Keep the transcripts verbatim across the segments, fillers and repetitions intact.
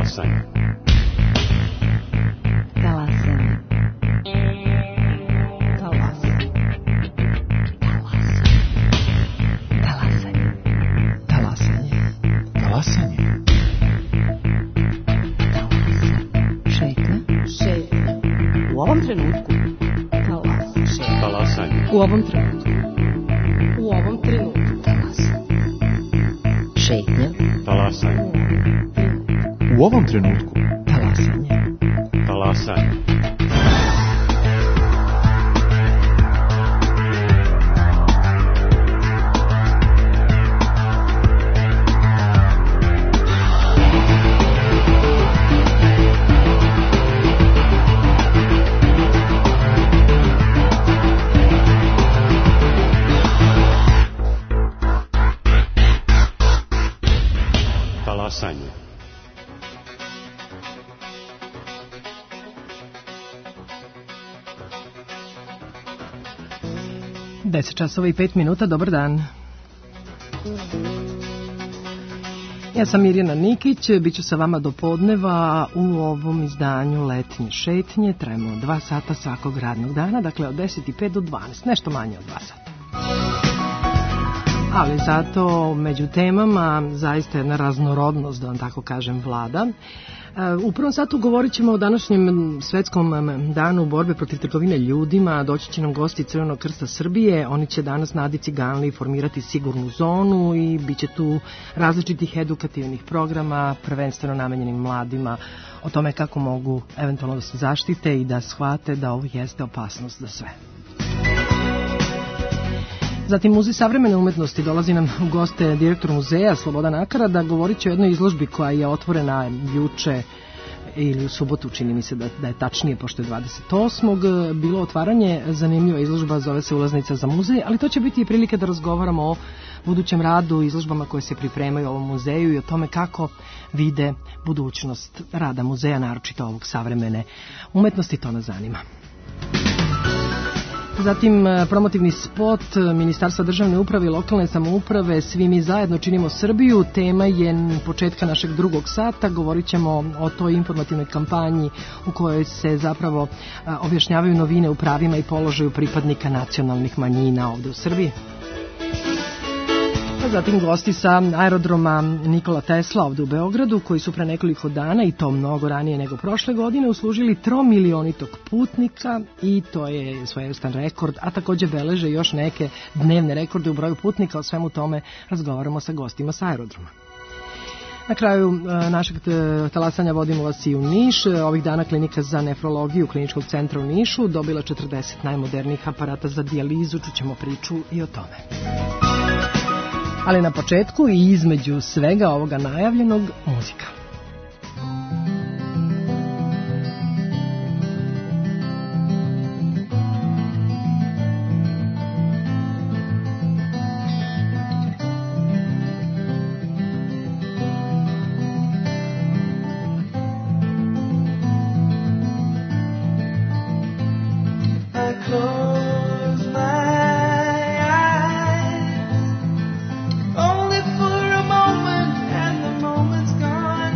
Talasanje. Talasanje. Talasanje. Talasanje. Talasanje. Talasanje. Šetnja. Šetnja. U ovom trenutku. Talasanje. Talasanje. U ovom trenutku. U ovom trenutku. Talasanje. Šetnja. Talasanje. U ovom trenutku. Talasanje. Talasanje. Talasanje. deset časova i pet minuta, dobar dan. Ja sam Mirjana Nikić, bit ću sa vama do podneva u ovom izdanju Letnje šetnje. Trajemo dva sata svakog radnog dana, dakle od deset i pet do dvanaest, nešto manje od dva sata. Ali zato među temama zaista jedna raznorodnost, da vam tako kažem, vlada. U prvom satu govorit ćemo o današnjem svetskom danu borbe protiv trgovine ljudima. Doći će nam gosti Crvenog krsta Srbije. Oni će danas na Adi Ciganliji formirati sigurnu zonu i bit će tu različitih edukativnih programa, prvenstveno namenjenim mladima, o tome kako mogu eventualno da se zaštite i da shvate da ovo jeste opasnost za sve. Zatim Muzej savremene umetnosti, dolazi nam u goste direktor muzeja Slobodan Akarada, govorit će o jednoj izložbi koja je otvorena juče ili u subotu, čini mi se da, da je tačnije, pošto je dvadeset osmog bilo otvaranje. Zanimljiva izložba, zove se Ulaznica za muzej, ali to će biti i prilike da razgovaramo o budućem radu, izložbama koje se pripremaju u ovom muzeju i o tome kako vide budućnost rada muzeja, naročito ovog savremene umetnosti, to nas zanima. Zatim promotivni spot Ministarstva državne uprave i lokalne samouprave Svi mi zajedno činimo Srbiju. Tema je početka našeg drugog sata. Govorit ćemo o toj informativnoj kampanji u kojoj se zapravo objašnjavaju novine u pravima i položaju pripadnika nacionalnih manjina ovde u Srbiji. Zatim gosti sa aerodroma Nikola Tesla ovde u Beogradu, koji su pre nekoliko dana, i to mnogo ranije nego prošle godine, uslužili tromilionitog putnika i to je svojevrstan rekord, a takođe beleže još neke dnevne rekorde u broju putnika. O svemu tome razgovaramo sa gostima sa aerodroma. Na kraju našeg talasanja vodimo vas i u Niš. Ovih dana Klinika za nefrologiju Kliničkog centra u Nišu dobila četrdeset najmodernijih aparata za dijalizu. Čućemo priču i o tome. Ali na početku i između svega ovoga najavljenog, muzika. Only for a moment, and the moment's gone.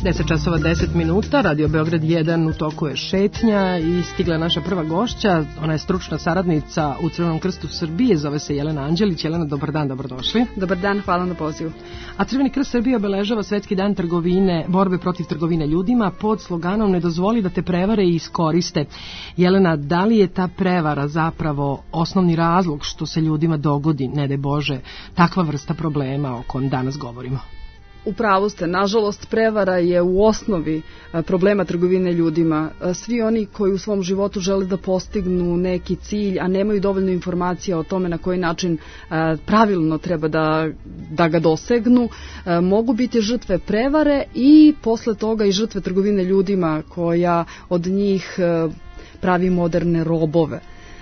deset časova deset minuta, Radio Beograd jedan, u toku je šetnja i stigla je naša prva gošća, ona je stručna saradnica u Crvenom krstu Srbije, zove se Jelena Anđelić. Jelena, dobar dan, dobrodošli. Dobar dan, hvala na pozivu. A Crveni krst Srbije obeležava Svetski dan trgovine, borbe protiv trgovine ljudima pod sloganom "Ne dozvoli da te prevare i iskoriste". Jelena, da li je ta prevara zapravo osnovni razlog što se ljudima dogodi, ne daj Bože, takva vrsta problema o kojem danas govorimo? U pravu ste, nažalost prevara je u osnovi problema trgovine ljudima. Svi oni koji u svom životu žele da postignu neki cilj, a nemaju dovoljno informacija o tome na koji način pravilno treba da, da ga dosegnu, mogu biti žrtve prevare i posle toga i žrtve trgovine ljudima koja od njih pravi moderne robove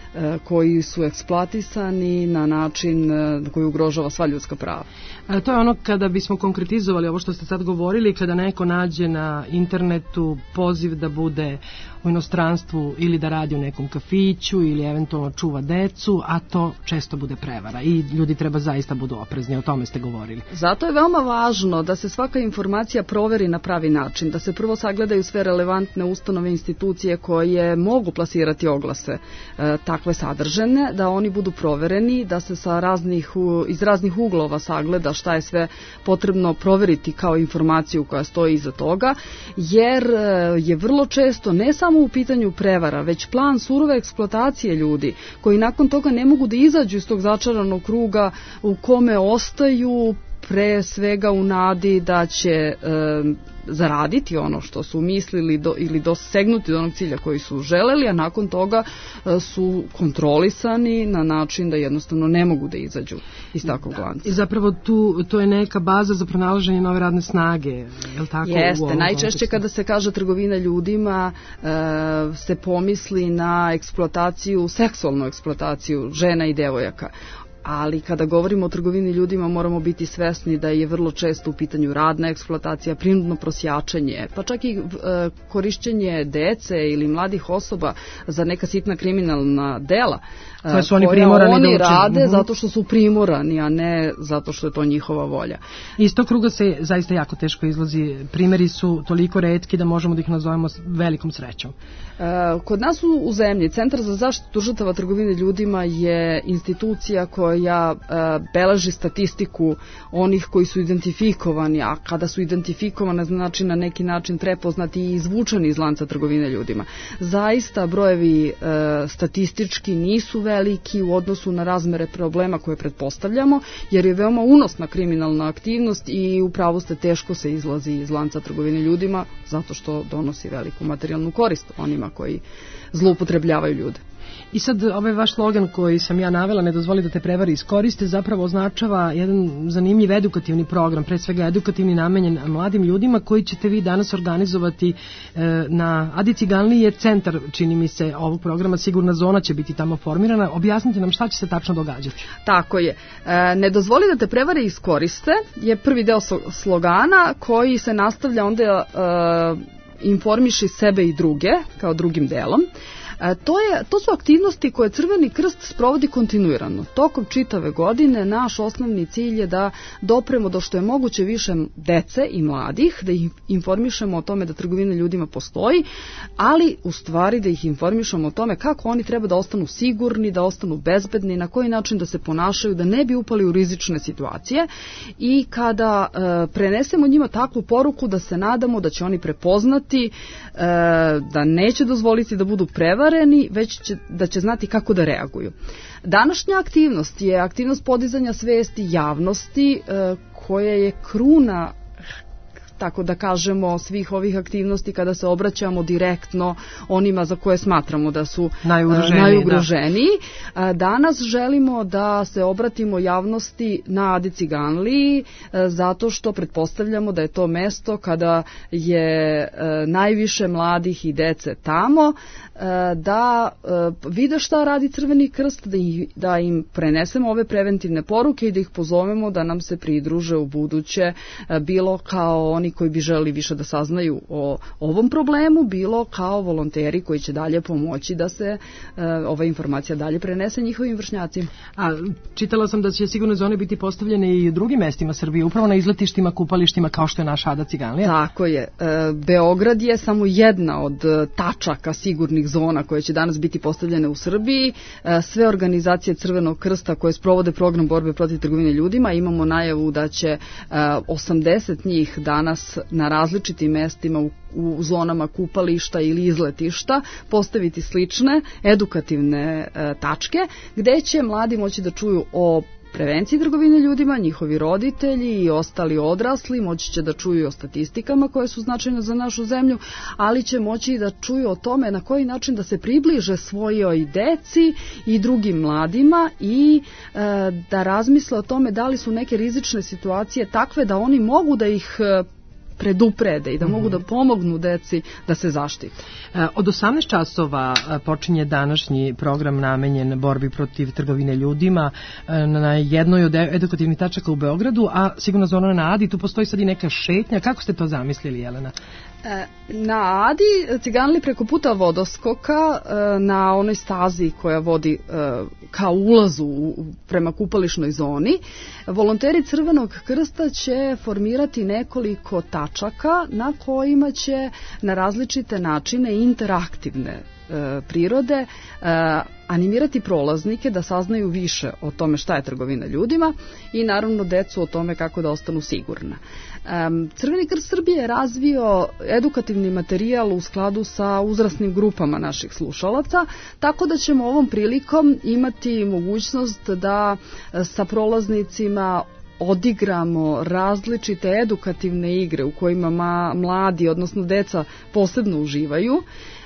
koji su eksploatisani na način koji ugrožava sva ljudska prava. A to je ono kada bismo konkretizovali ovo što ste sad govorili, kada neko nađe na internetu poziv da bude u inostranstvu ili da radi u nekom kafiću ili eventualno čuva decu, a to često bude prevara i ljudi treba zaista budu oprezni, o tome ste govorili. Zato je veoma važno da se svaka informacija proveri na pravi način, da se prvo sagledaju sve relevantne ustanove i institucije koje mogu plasirati oglase e, takve sadržene, da oni budu provereni, da se sa raznih, iz raznih uglova sagleda šta je sve potrebno proveriti kao informaciju koja stoji iza toga, jer je vrlo često ne samo u pitanju prevara, već plan surove eksploatacije ljudi, koji nakon toga ne mogu da izađu iz tog začaranog kruga u kome ostaju pre svega u nadi da će e, zaraditi ono što su mislili do, ili dosegnuti do onog cilja koji su želeli, a nakon toga e, su kontrolisani na način da jednostavno ne mogu da izađu iz takvog da. lanca. I zapravo tu, to je neka baza za pronalaženje nove radne snage, je li tako? Jeste, najčešće kontekstu? Kada se kaže trgovina ljudima e, se pomisli na eksploataciju, seksualnu eksploataciju žena i devojaka. Ali kada govorimo o trgovini ljudima moramo biti svesni da je vrlo često u pitanju radna eksploatacija, prinudno prosjačenje, pa čak i e, korišćenje dece ili mladih osoba za neka sitna kriminalna dela koje su oni primorani oni da rade uh-huh. zato što su primorani, a ne zato što je to njihova volja. Iz tog kruga se zaista jako teško izlazi. Primeri su toliko retki da možemo da ih nazovemo velikom srećom. E, kod nas u, u zemlji Centar za zaštitu žrtava trgovine ljudima je institucija koja e, beleži statistiku onih koji su identifikovani, a kada su identifikovani znači na neki način prepoznati i izvučeni iz lanca trgovine ljudima. Zaista brojevi e, statistički nisu veliki u odnosu na razmere problema koje pretpostavljamo, jer je veoma unosna kriminalna aktivnost i upravo ste teško se izlazi iz lanca trgovine ljudima zato što donosi veliku materijalnu korist onima koji zloupotrebljavaju ljude. I sad ovaj vaš slogan koji sam ja navela, "Ne dozvoli da te prevari iskoriste", zapravo označava jedan zanimljiv edukativni program, pre svega edukativni namenjen mladim ljudima koji ćete vi danas organizovati e, na Adi Ciganliji je centar, čini mi se, ovog programa, sigurna zona će biti tamo formirana. Objasnite nam šta će se tačno događati. Tako je. E, "Ne dozvoli da te prevare iskoriste" je prvi deo slogana koji se nastavlja onda e, informiši sebe i druge kao drugim delom. E, to, je, to su aktivnosti koje Crveni krst sprovodi kontinuirano. Tokom čitave godine naš osnovni cilj je da dopremo do što je moguće više dece i mladih, da ih informišemo o tome da trgovina ljudima postoji, ali u stvari da ih informišemo o tome kako oni treba da ostanu sigurni, da ostanu bezbedni, na koji način da se ponašaju, da ne bi upali u rizične situacije i kada e, prenesemo njima takvu poruku da se nadamo da će oni prepoznati e, da neće dozvoliti da budu prevareni, već će, da će znati kako da reaguju. Današnja aktivnost je aktivnost podizanja svesti javnosti e, koja je kruna, tako da kažemo, svih ovih aktivnosti kada se obraćamo direktno onima za koje smatramo da su najugroženiji. najugroženiji. Da. Danas želimo da se obratimo javnosti na Adi Ciganliji zato što pretpostavljamo da je to mesto kada je najviše mladih i dece tamo, da vide šta radi Crveni krst, da, ih, da im prenesemo ove preventivne poruke i da ih pozovemo da nam se pridruže u buduće bilo kao oni koji bi želeli više da saznaju o ovom problemu, bilo kao volonteri koji će dalje pomoći da se uh, ova informacija dalje prenese njihovim vršnjacima. A čitala sam da će sigurno zone biti postavljene i u drugim mestima Srbije, upravo na izletištima, kupalištima kao što je naša Ada Ciganlija. Tako je. Uh, Beograd je samo jedna od tačaka sigurnih zona koje će danas biti postavljene u Srbiji. Uh, sve organizacije Crvenog krsta koje sprovode program borbe protiv trgovine ljudima, imamo najavu da će uh, osamdeset njih danas na različitim mestima u, u zonama kupališta ili izletišta postaviti slične edukativne uh, tačke gde će mladi moći da čuju o prevenciji trgovine ljudima, njihovi roditelji i ostali odrasli moći će da čuju o statistikama koje su značajne za našu zemlju, ali će moći da čuju o tome na koji način da se približe svojoj deci i drugim mladima i e, da razmisle o tome da li su neke rizične situacije takve da oni mogu da ih e, preduprede i da mogu da pomognu deci da se zaštite. Od osamnaest časova počinje današnji program namenjen borbi protiv trgovine ljudima na jednoj od edukativnih tačaka u Beogradu, a sigurno zona na Adi, tu postoji sad i neka šetnja. Kako ste to zamislili, Jelena? Na Adi Ciganlija preko puta vodoskoka na onoj stazi koja vodi ka ulazu prema kupališnoj zoni, volonteri Crvenog krsta će formirati nekoliko tačaka na kojima će na različite načine interaktivne prirode animirati prolaznike da saznaju više o tome šta je trgovina ljudima i naravno decu o tome kako da ostanu sigurna. Crveni krst Srbije je razvio edukativni materijal u skladu sa uzrasnim grupama naših slušalaca, tako da ćemo ovom prilikom imati mogućnost da sa prolaznicima odigramo različite edukativne igre u kojima ma, mladi, odnosno deca, posebno uživaju,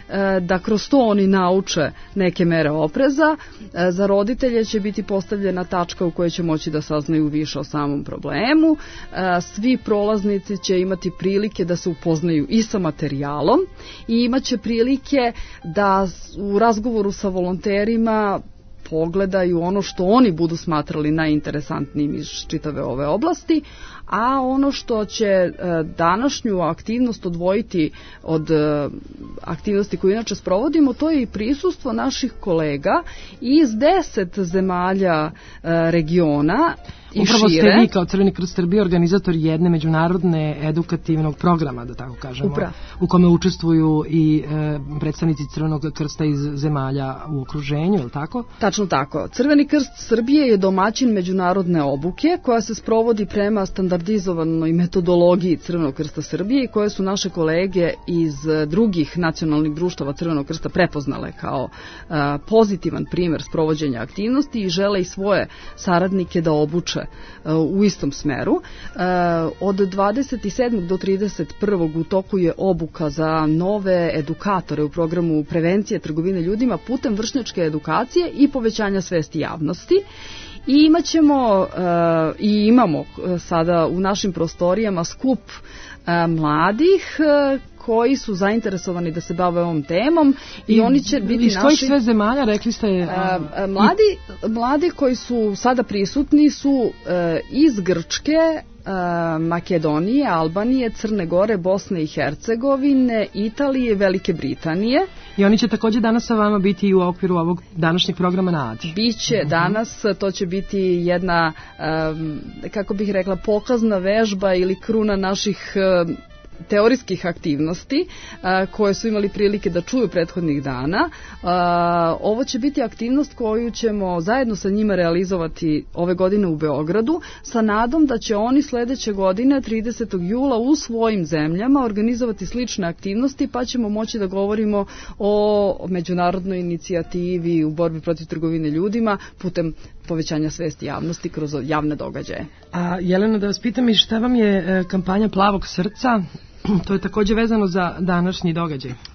da kroz to oni nauče neke mere opreza. Za roditelje će biti postavljena tačka u kojoj će moći da saznaju više o samom problemu. Svi prolaznici će imati prilike da se upoznaju i sa materijalom i imaće prilike da u razgovoru sa volonterima pogledaju ono što oni budu smatrali najinteresantnijim iz čitave ove oblasti, a ono što će današnju aktivnost odvojiti od aktivnosti koje inače sprovodimo, to je i prisustvo naših kolega iz deset zemalja regiona i upravo šire. Ste vi kao Crveni krst Srbije organizator jedne međunarodne edukativnog programa, da tako kažemo, Upravo. U kome učestvuju i e, predstavnici Crvenog krsta iz zemalja u okruženju, je li tako? Tačno tako. Crveni krst Srbije je domaćin međunarodne obuke koja se sprovodi prema standardizovanoj metodologiji Crvenog krsta Srbije i koje su naše kolege iz drugih nacionalnih društava Crvenog krsta prepoznale kao a, pozitivan primer sprovođenja aktivnosti i žele i svoje saradnike da obuče a, u istom smeru. A, od dvadeset sedmog do trideset prvog u toku je obuka za nove edukatore u programu prevencije trgovine ljudima putem vršnjačke edukacije i povećanja svesti javnosti. I imat ćemo uh, i imamo sada u našim prostorijama skup uh, mladih uh, koji su zainteresovani da se bave ovom temom i, I oni će biti iz naši... kojih sve zemalja, rekli ste... Uh, uh, mladi, i... mladi koji su sada prisutni su uh, iz Grčke, Makedonije, Albanije, Crne Gore, Bosne i Hercegovine, Italije i Velike Britanije. I oni će također danas sa vama biti i u okviru ovog današnjeg programa na Adi. Biće uh-huh. danas, to će biti jedna, um, kako bih rekla, pokazna vežba ili kruna naših um, teorijskih aktivnosti a, koje su imali prilike da čuju prethodnih dana. A, ovo će biti aktivnost koju ćemo zajedno sa njima realizovati ove godine u Beogradu sa nadom da će oni sledeće godine tridesetog jula u svojim zemljama organizovati slične aktivnosti pa ćemo moći da govorimo o međunarodnoj inicijativi u borbi protiv trgovine ljudima putem povećanja svesti javnosti kroz javne događaje. A Jelena, da vas pitam i šta vam je kampanja Plavog srca? To je također vezano za današnji događaj.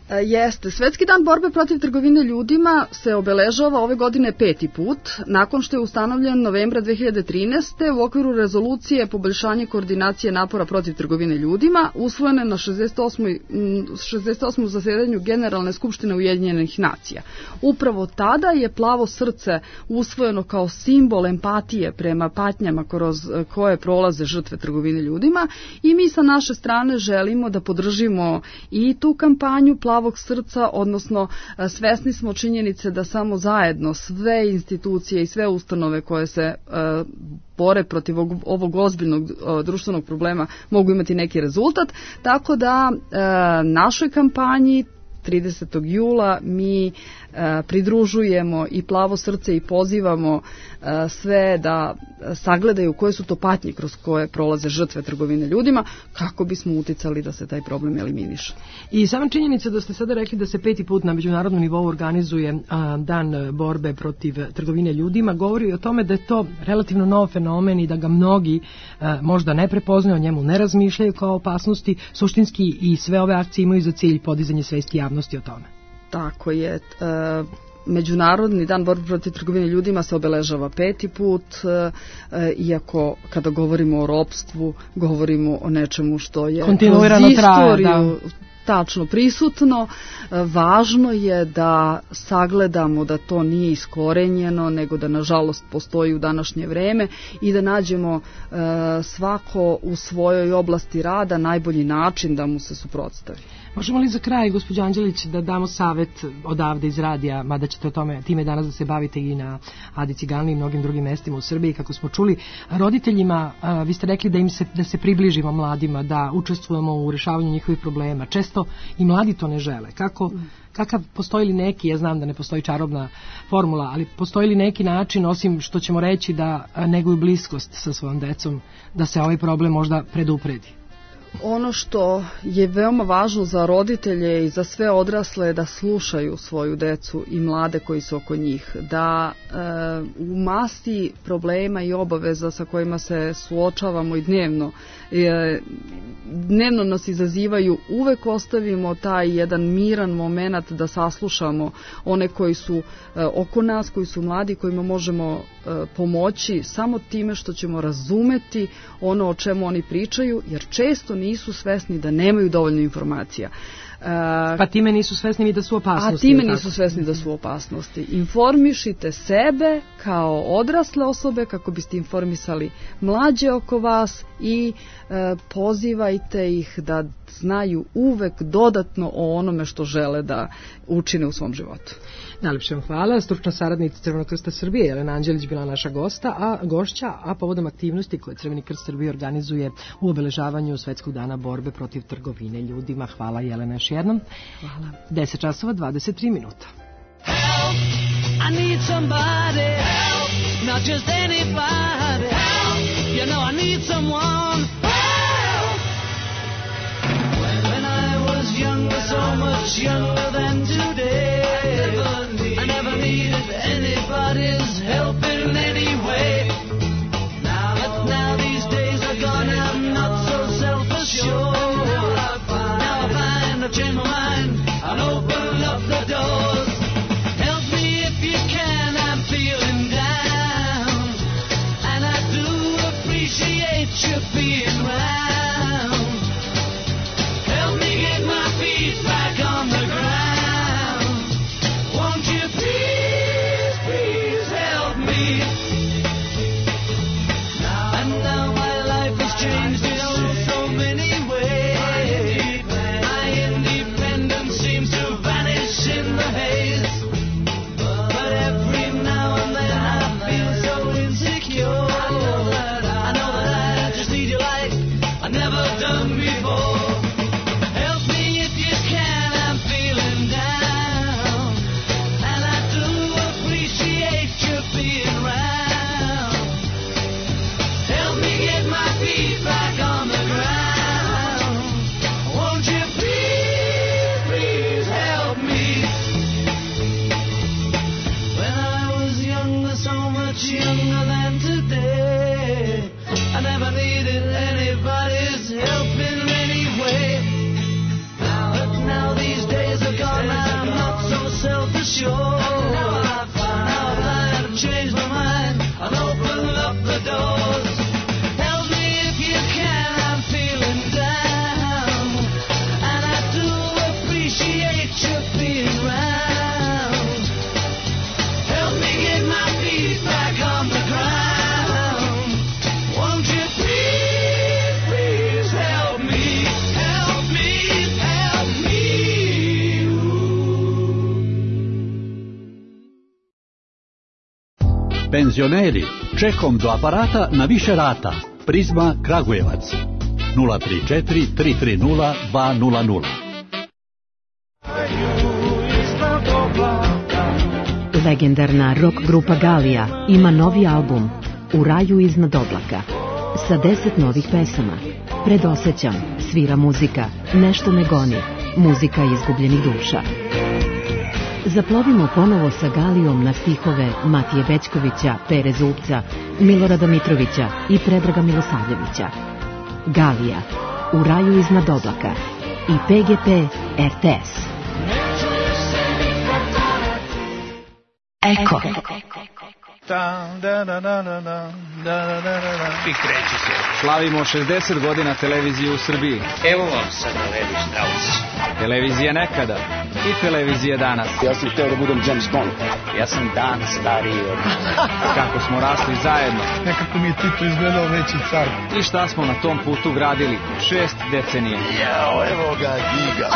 E, Jeste. Svetski dan borbe protiv trgovine ljudima se obeležava ove godine peti put, nakon što je ustanovljen novembra dve hiljade trinaeste. u okviru rezolucije poboljšanje koordinacije napora protiv trgovine ljudima, usvojene na šezdeset osmom šezdeset osmom zasedanju Generalne skupštine Ujedinjenih nacija. Upravo tada je plavo srce usvojeno kao simbol empatije prema patnjama kroz koje prolaze žrtve trgovine ljudima i mi sa naše strane želimo da podržimo i tu kampanju plavog srca, odnosno svesni smo činjenice da samo zajedno sve institucije i sve ustanove koje se uh, bore protiv ovog, ovog ozbiljnog uh, društvenog problema mogu imati neki rezultat, tako da uh, našoj kampanji tridesetog jula mi e, pridružujemo i plavo srce i pozivamo e, sve da sagledaju koje su to patnje kroz koje prolaze žrtve trgovine ljudima kako bismo uticali da se taj problem eliminiše. I sama činjenica da ste sada rekli da se peti put na međunarodnom nivou organizuje a, dan borbe protiv trgovine ljudima govori o tome da je to relativno nov fenomen i da ga mnogi a, možda ne prepoznaju, o njemu ne razmišljaju kao opasnosti, suštinski i sve ove akcije imaju za cilj podizanje svesti javnosti o tome. Tako je. E, Međunarodni dan borbe protiv trgovine ljudima se obeležava peti put, e, iako kada govorimo o ropstvu, govorimo o nečemu što je kontinuirano traje, da. Tačno prisutno. Važno je da sagledamo da to nije iskorenjeno, nego da nažalost postoji u današnje vreme i da nađemo e, svako u svojoj oblasti rada najbolji način da mu se suprotstavi. Možemo li za kraj, gospođo Anđelić, da damo savet odavde iz radija, mada ćete o tome, time danas da se bavite i na Adi Ciganliji i mnogim drugim mestima u Srbiji, kako smo čuli, roditeljima, a, vi ste rekli da im se, da se približimo mladima, da učestvujemo u rešavanju njihovih problema. Često i mladi to ne žele. Kako, kakav, postoji li neki, ja znam da ne postoji čarobna formula, ali postoji li neki način, osim što ćemo reći da neguju bliskost sa svojom decom, da se ovaj problem možda predupredi? Ono što je veoma važno za roditelje i za sve odrasle je da slušaju svoju decu i mlade koji su oko njih, da e, u masti problema i obaveza sa kojima se suočavamo i dnevno, e, dnevno nas izazivaju, uvek ostavimo taj jedan miran moment da saslušamo one koji su e, oko nas, koji su mladi, kojima možemo e, pomoći samo time što ćemo razumeti ono o čemu oni pričaju, jer često nisu svesni da nemaju dovoljno informacija. Uh, pa time nisu svesni da su opasnosti. A time nisu svesni da su opasnosti. Informišite sebe kao odrasle osobe kako biste informisali mlađe oko vas i uh, pozivajte ih da znaju uvek dodatno o onome što žele da učine u svom životu. Najlepše vam hvala. Stručna saradnica Crvenog krsta Srbije Jelena Anđelić bila naša gosta, a gošća, a povodom aktivnosti koje Crveni krst Srbije organizuje u obeležavanju Svetskog dana borbe protiv trgovine ljudima. Hvala, Jelena, još jednom. Hvala. deset časova dvadeset tri minuta. Help, I need somebody, help, not just anybody, help, you know I need someone, help. When I was younger, so much younger than today, I never needed anybody's help in any way. Now, but now these days are gone, I'm not so self-assured. Now I find I've changed my mind, I'll open up the doors. Help me if you can, I'm feeling down, and I do appreciate you being round. Help me get my feet back on the ground. Now I found out I have changed my mind and opened up the doors. Help me if you can, I'm feeling down, and I do appreciate you being round. Help me get my feet back on the ground. Won't you please, please help me, help me, help me. Penzioneri, čekom do aparata na više rata. Prizma Kragujevac. nula tri četiri tri tri nula dva nula nula. Legendarna rock grupa Galija ima novi album U raju iznad oblaka sa deset novih pesama. Predosećam, svira muzika, nešto me goni, muzika izgubljenih duša. Zaplovimo ponovo sa Galijom na stihove Matije Bećkovića, Pere Zupca, Milorada Mitrovića i Predraga Milosavljevića. Galija, U raju iznad oblaka i P G P R T S. Eko. I kreće se. Slavimo šezdeset godina televizije u Srbiji. Evo vam sad Levi Strauss. Televizija nekada i televizija danas. Ja sam htio da budem James Bond. Ja sam dan stariji od... Kako smo rasli zajedno. Nekako mi je Tito izgledao veći car. I šta smo na tom putu gradili šest decenija. Jao, evo ga Giga.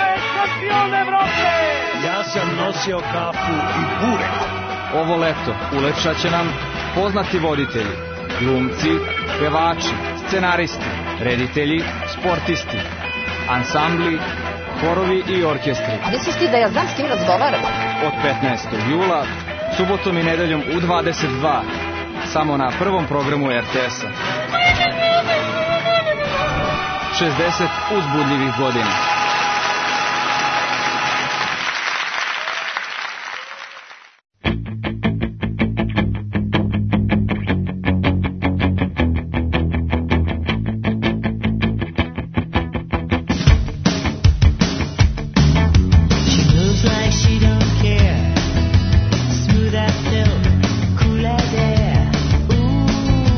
Ja sam nosio kapu i bure. Ovo leto ulepšat će nam poznati voditelji, glumci, pevači, scenaristi, reditelji, sportisti, ansambli, horovi i orkestri. A misliš ti da ja znam s kim razgovaram? Od petnaestog jula, subotom i nedeljom u dvadeset dva, samo na prvom programu R T S-a. šezdeset uzbudljivih godina.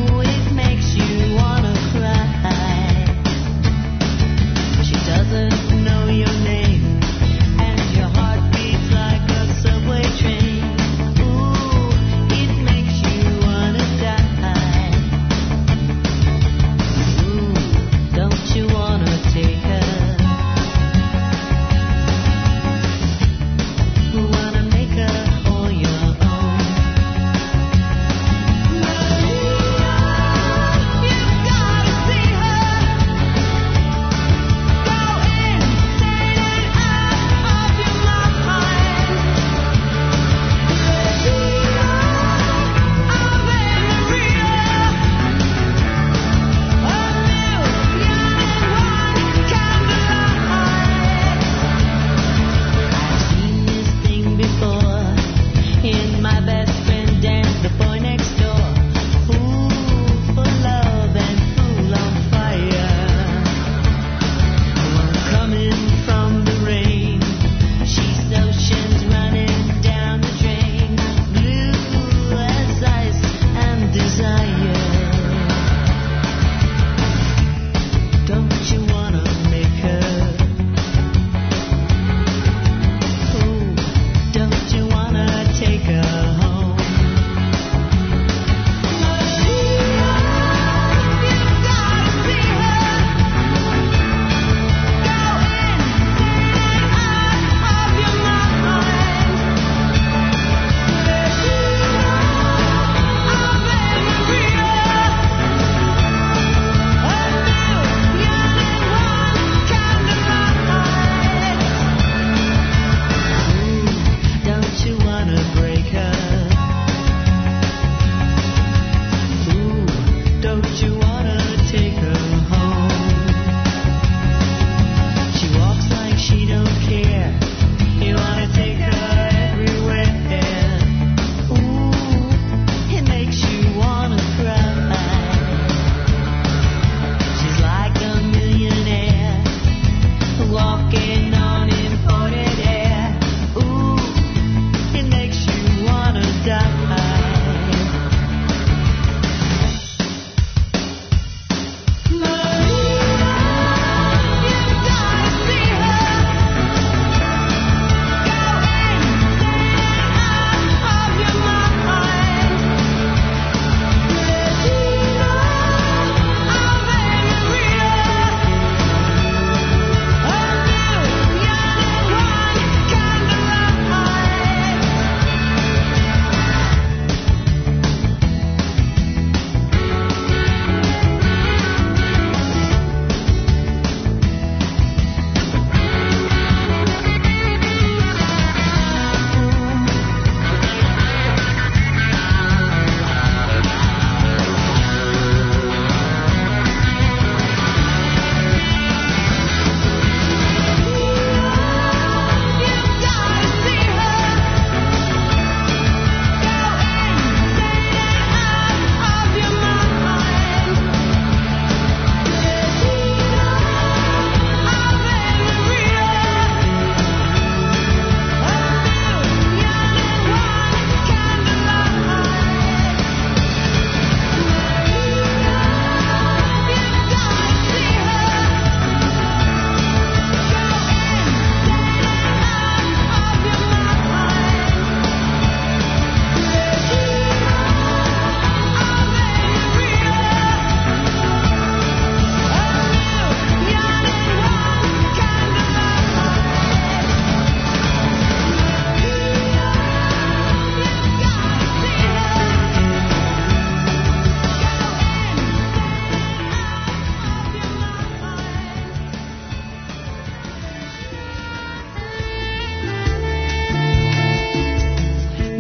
Doesn't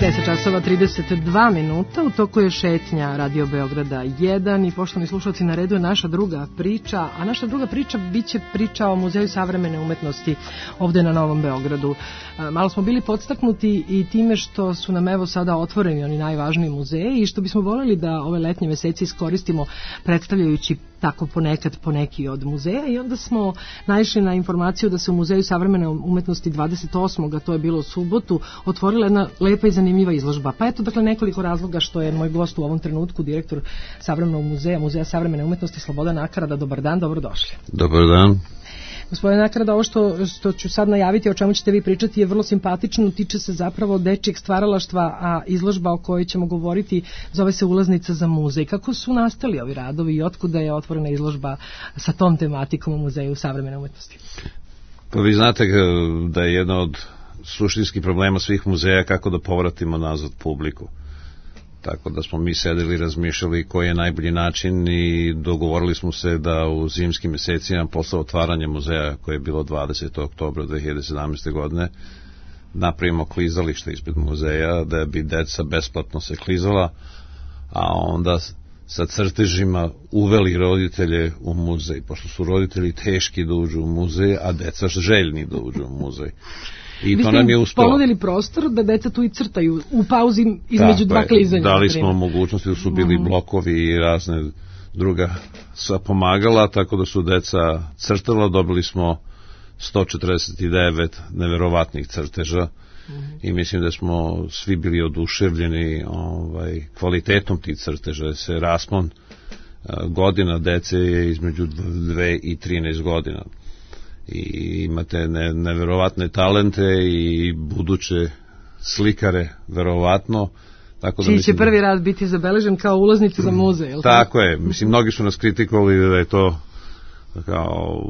deset časova trideset dva minuta, u toku je šetnja Radio Beograda jedan i poštovani slušalci, na redu je naša druga priča, a naša druga priča biće priča o Muzeju savremene umetnosti ovde na Novom Beogradu. Malo smo bili podstaknuti i time što su nam evo sada otvoreni oni najvažniji muzeji i što bismo voljeli da ove letnje meseci iskoristimo predstavljajući tako ponekad poneki od muzeja i onda smo naišli na informaciju da se u Muzeju savremene umetnosti dvadeset osmog a to je bilo u subotu, otvorila jedna lepa i zanimljiva izložba. Pa eto, dakle, nekoliko razloga što je moj gost u ovom trenutku direktor Savremenog muzeja, Muzeja savremene umetnosti Slobodan Nakarada. Dobar dan, dobrodošli. Dobar dan. Gospodine Nakarada, ovo što, što ću sad najaviti, o čemu ćete vi pričati, je vrlo simpatično, tiče se zapravo dečijeg stvaralaštva, a izložba o kojoj ćemo govoriti zove se Ulaznica za muzej. Kako su nastali ovi radovi i otkuda je otvorena izložba sa tom tematikom u Muzeju savremene umetnosti? Pa vi znate da je jedna od suštinskih problema svih muzeja kako da povratimo nazad publiku. Tako da smo mi sedeli i razmišljali koji je najbolji način i dogovorili smo se da u zimskim mesecima posle otvaranja muzeja koje je bilo dvadesetog oktobra dve hiljade sedamnaeste. godine napravimo klizalište ispred muzeja da bi deca besplatno se klizala, a onda sa crtežima uveli roditelje u muzej, pošto su roditelji teški da uđu u muzej, a deca željni da uđu u muzej. I vi to ste nam je uspelo. Ponudili prostor da deca tu i crtaju u pauzi između dva klizanja. Dali smo mogućnosti da su bili blokovi i razne druga sva pomagala, tako da su deca crtala. Dobili smo sto četrdeset devet neverovatnih crteža i mislim da smo svi bili oduševljeni ovaj, kvalitetom tih crteža. Se raspon godina dece je između dve i trinaest godina. I imate ne, neverovatne talente i buduće slikare, verovatno. Tako da čiji mislim, će prvi raz biti zabeležen kao ulaznica za muzej, je li tako? Tako je, mislim, mnogi su nas kritikovali da je to kao,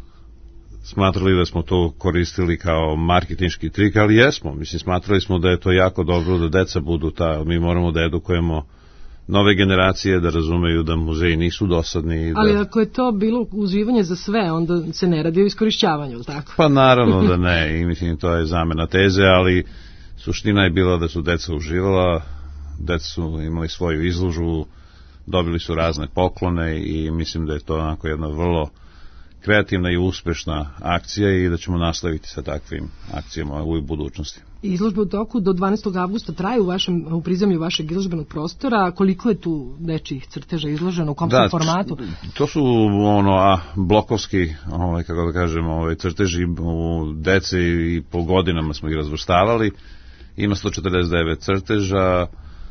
smatrali da smo to koristili kao marketinški trik, ali jesmo, mislim, smatrali smo da je to jako dobro da deca budu ta, mi moramo da edukujemo nove generacije da razumeju da muzeji nisu dosadni. Da... Ali ako je to bilo uživanje za sve, onda se ne radi o iskorišćavanju, tako? Pa naravno da ne, i mislim to je zamena teze, ali suština je bila da su deca uživala, deca su imali svoju izložbu, dobili su razne poklone i mislim da je to onako jedna vrlo kreativna i uspešna akcija i da ćemo nastaviti sa takvim akcijama u budućnosti. Izložba u toku do dvanaestog avgusta traje u, vašem, u prizemlju vašeg izložbenog prostora. Koliko je tu dečjih crteža izloženo, u kom da, formatu? To su ono, a, blokovski, ovaj, kako da kažemo, ovaj, crteži u dece i po godinama smo ih razvrstavali. Ima sto četrdeset devet crteža.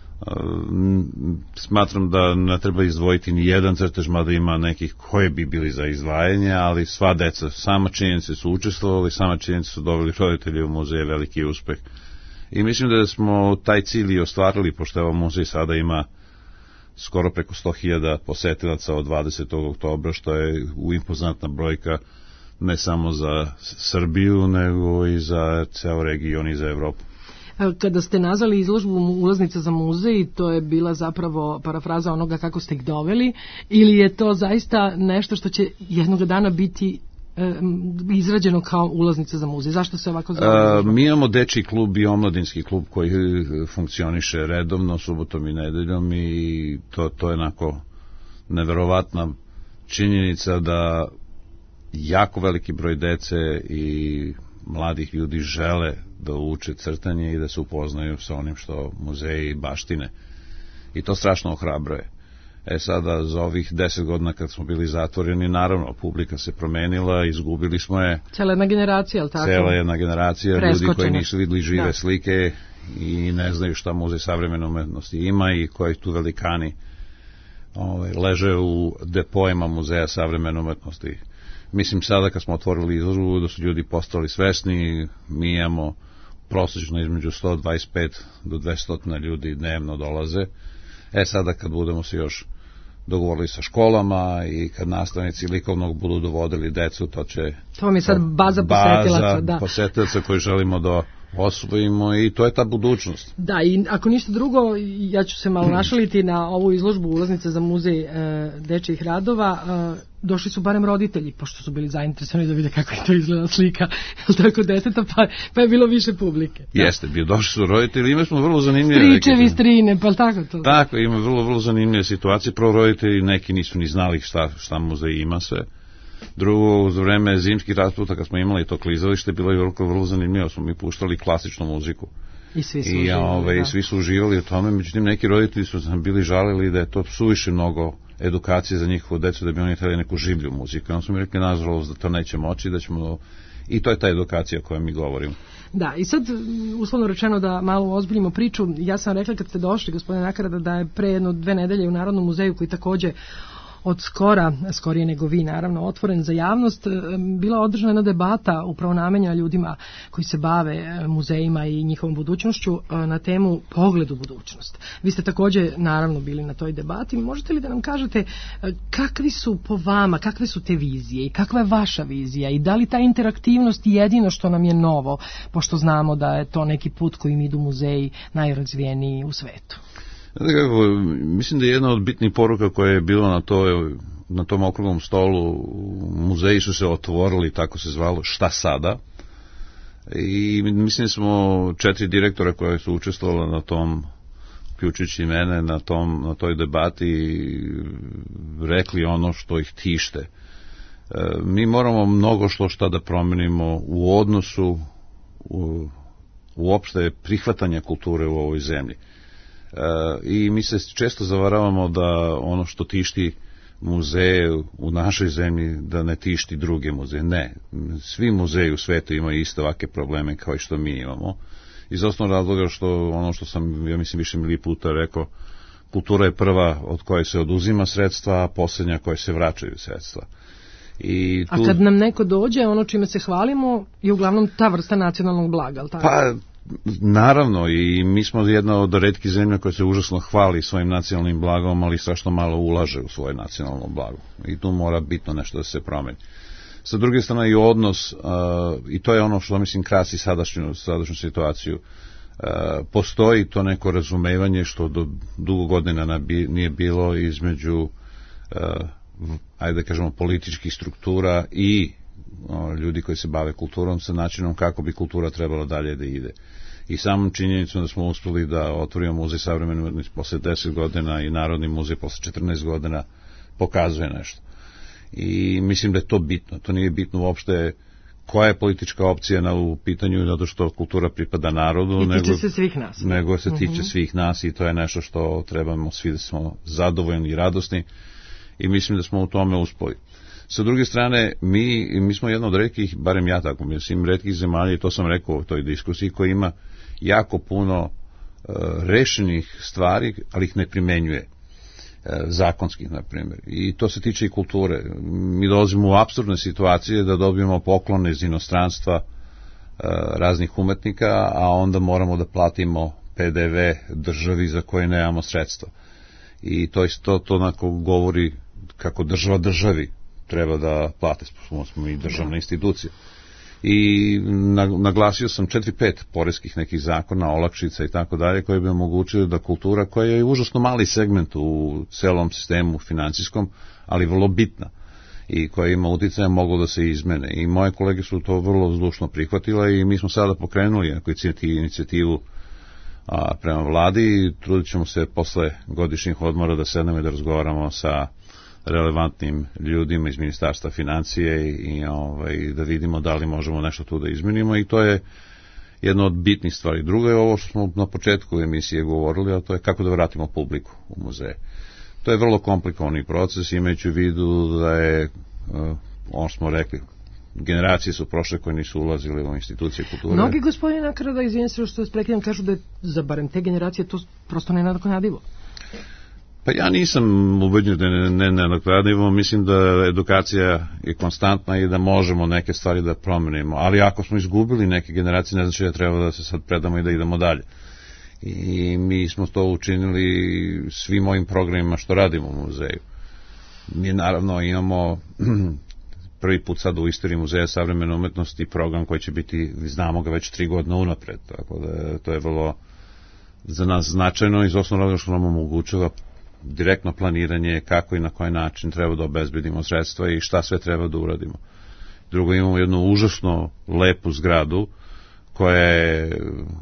Smatram da ne treba izdvojiti ni jedan crtež, mada ima nekih koje bi bili za izdvajanje, ali sva deca, sama činjenice su učestvovali, sama činjenice su doveli roditelji u muzeje, veliki uspeh. I mislim da smo taj cilj i ostvarili, pošto evo muzej sada ima skoro preko sto hiljada posetilaca od dvadesetog oktobra, što je impozantna brojka ne samo za Srbiju, nego i za ceo region i za Evropu. Kada ste nazvali izložbu Ulaznica za muzej, to je bila zapravo parafraza onoga kako ste ih doveli, ili je to zaista nešto što će jednog dana biti e, izrađeno kao ulaznica za muzej? Zašto se ovako zove? Mi imamo dečiji klub i omladinski klub koji funkcioniše redovno subotom i nedeljom i to, to je onako neverovatna činjenica da jako veliki broj dece i mladih ljudi žele da uče crtanje i da se upoznaju sa onim što muzeji baštine. I to strašno ohrabruje. E sada, za ovih deset godina kad smo bili zatvoreni, naravno, publika se promenila, izgubili smo je. Cela jedna generacija, ali tako? Cela jedna generacija, preskočena. Ljudi koji nisu videli žive da. slike i ne znaju šta Muzej savremene umetnosti ima i koji tu velikani ovaj, leže u depojima Muzeja savremene umetnosti. Mislim sada kad smo otvorili izložbu da su ljudi postali svesni, mi imamo prosečno između sto dvadeset pet do dvesta ljudi dnevno dolaze. E sada kad budemo se još dogovorili sa školama i kad nastavnici likovnog budu dovodili decu, to će... To mi je sad baza posetilaca, da. posetilaca koji želimo da osvojimo i to je ta budućnost. Da, i ako ništa drugo, ja ću se malo našaliti na ovu izložbu ulaznice za muzej e, dečjih radova. E, došli su barem roditelji, pošto su bili zainteresovani da vide kako je to izgleda slika, jel tako, deteta, pa, pa je bilo više publike. Jeste, bio, došli su roditelji, imali smo vrlo zanimljive... Stričevi, strine, pa tako to? Tako, ima vrlo, vrlo zanimljive situacije. Prvo, roditelji neki nisu ni znali šta, šta muzej ima sve. Drugo, za vreme zimskih rasputa, kad smo imali to klizalište, bilo je vrlo, vrlo zanimljivo, smo mi puštali klasičnu muziku. I svi su I, uživali. ove, da. svi su uživali u tome, međutim neki roditelji su nam bili žalili da je to suviše mnogo edukacije za njihovu decu, da bi oni htjeli neku življu muziku. I onda su mi rekli, nažalost, da to neće moći, da ćemo... I to je ta edukacija o kojoj mi govorimo. Da, i sad, uslovno rečeno da malo ozbiljimo priču, ja sam rekla kad ste došli, gospodine Nakarada, da je pre jedno dve nedelje u Narodnom muzeju, koji takođe od skora, skorije nego vi naravno, otvoren za javnost, bila održana jedna debata upravo namenjena ljudima koji se bave muzejima i njihovom budućnošću na temu pogled u budućnost. Vi ste takođe naravno bili na toj debati. Možete li da nam kažete kakvi su po vama, kakve su te vizije i kakva je vaša vizija i da li ta interaktivnost jedino što nam je novo, pošto znamo da je to neki put kojim idu muzeji najrazvijeniji u svetu? Mislim da je jedna od bitnih poruka koja je bila na, to, na tom okruglom stolu, muzeji su se otvorili, tako se zvalo, šta sada, i mislim da smo četiri direktora koje su učestvovala na tom, uključujući mene, na, tom, na toj debati, rekli ono što ih tište. Mi moramo mnogo što šta da promenimo u odnosu u, uopšte prihvatanja kulture u ovoj zemlji. I mi se često zavaravamo da ono što tišti muzeje u našoj zemlji, da ne tišti druge muzeje. Ne, svi muzeji u svetu imaju iste ovake probleme kao i što mi imamo. Iz osnovnog razloga što ono što sam, ja mislim, više mili puta rekao, kultura je prva od koje se oduzima sredstva, a posljednja koje se vraćaju sredstva. I tu... A kad nam neko dođe, ono čime se hvalimo je uglavnom ta vrsta nacionalnog blaga, ali tako? Pa, naravno, i mi smo jedna od retkih zemlja koja se užasno hvali svojim nacionalnim blagom, ali strašno malo ulaže u svoje nacionalno blago. I tu mora bitno nešto da se promeni. Sa druge strane i odnos, uh, i to je ono što mislim krasi sadašnju, sadašnju situaciju, uh, postoji to neko razumevanje što do dugo godina nije bilo između, uh, ajde da kažemo, političkih struktura i ljudi koji se bave kulturom sa načinom kako bi kultura trebala dalje da ide. I samom činjenicom da smo uspeli da otvorimo muzej savremene umetnosti posle deset godina i Narodni muzej posle četrnaest godina pokazuje nešto. I mislim da je to bitno. To nije bitno uopšte koja je politička opcija na u pitanju, zato što kultura pripada narodu, I nego se svih nas. Nego se tiče uh-huh. svih nas i to je nešto što trebamo svi da smo zadovoljni i radosni i mislim da smo u tome uspeli. Sa druge strane, mi, mi smo jedna od retkih, barem ja tako mislim, retkih zemalja, i to sam rekao u toj diskusiji, koja ima jako puno uh, rešenih stvari, ali ih ne primenjuje, uh, zakonskih, na primjer. I to se tiče i kulture. Mi dolazimo u apsurdne situacije da dobijemo poklone iz inostranstva uh, raznih umetnika, a onda moramo da platimo P D V državi za koje nemamo sredstva. I to isto to onako govori kako država državi treba da plate, smo i državna institucija. I naglasio sam četiri pet poreskih nekih zakona, olakšica i tako dalje, koje bi omogućili da kultura, koja je užasno mali segment u celom sistemu financijskom, ali vrlo bitna i koja ima uticaja, moglo da se izmene. I moje kolege su to vrlo zdušno prihvatile i mi smo sada pokrenuli neku inicijativu a, prema vladi i trudit ćemo se posle godišnjih odmora da sednemo i da razgovaramo sa relevantnim ljudima iz Ministarstva financije i ovaj, da vidimo da li možemo nešto tu da izmenimo i to je jedna od bitnih stvari. Drugo je ovo što smo na početku emisije govorili, a to je kako da vratimo publiku u muzeje. To je vrlo komplikovani proces, imajući u vidu da je, ono smo rekli, generacije su prošle koje nisu ulazile u institucije kulture. Mnogi gospodine Nakarada, izvijem se što vas prekidam, kažu da je za barem te generacije to prosto nenadoknadivo. Pa ja nisam ubeđen da ne nenadoknadivo, mislim da edukacija je konstantna i da možemo neke stvari da promenimo, ali ako smo izgubili neke generacije, ne znači da treba da se sad predamo i da idemo dalje. I mi smo to učinili svim ovim programima što radimo u muzeju. Mi naravno imamo prvi put sad u istoriji Muzeja savremene umetnosti program koji će biti, znamo ga već tri godine unapred, tako da to je vrlo za nas značajno iz osnovnog razloga što nam omogućava direktno planiranje kako i na koji način treba da obezbedimo sredstva i šta sve treba da uradimo. Drugo, imamo jednu užasno lepu zgradu koja je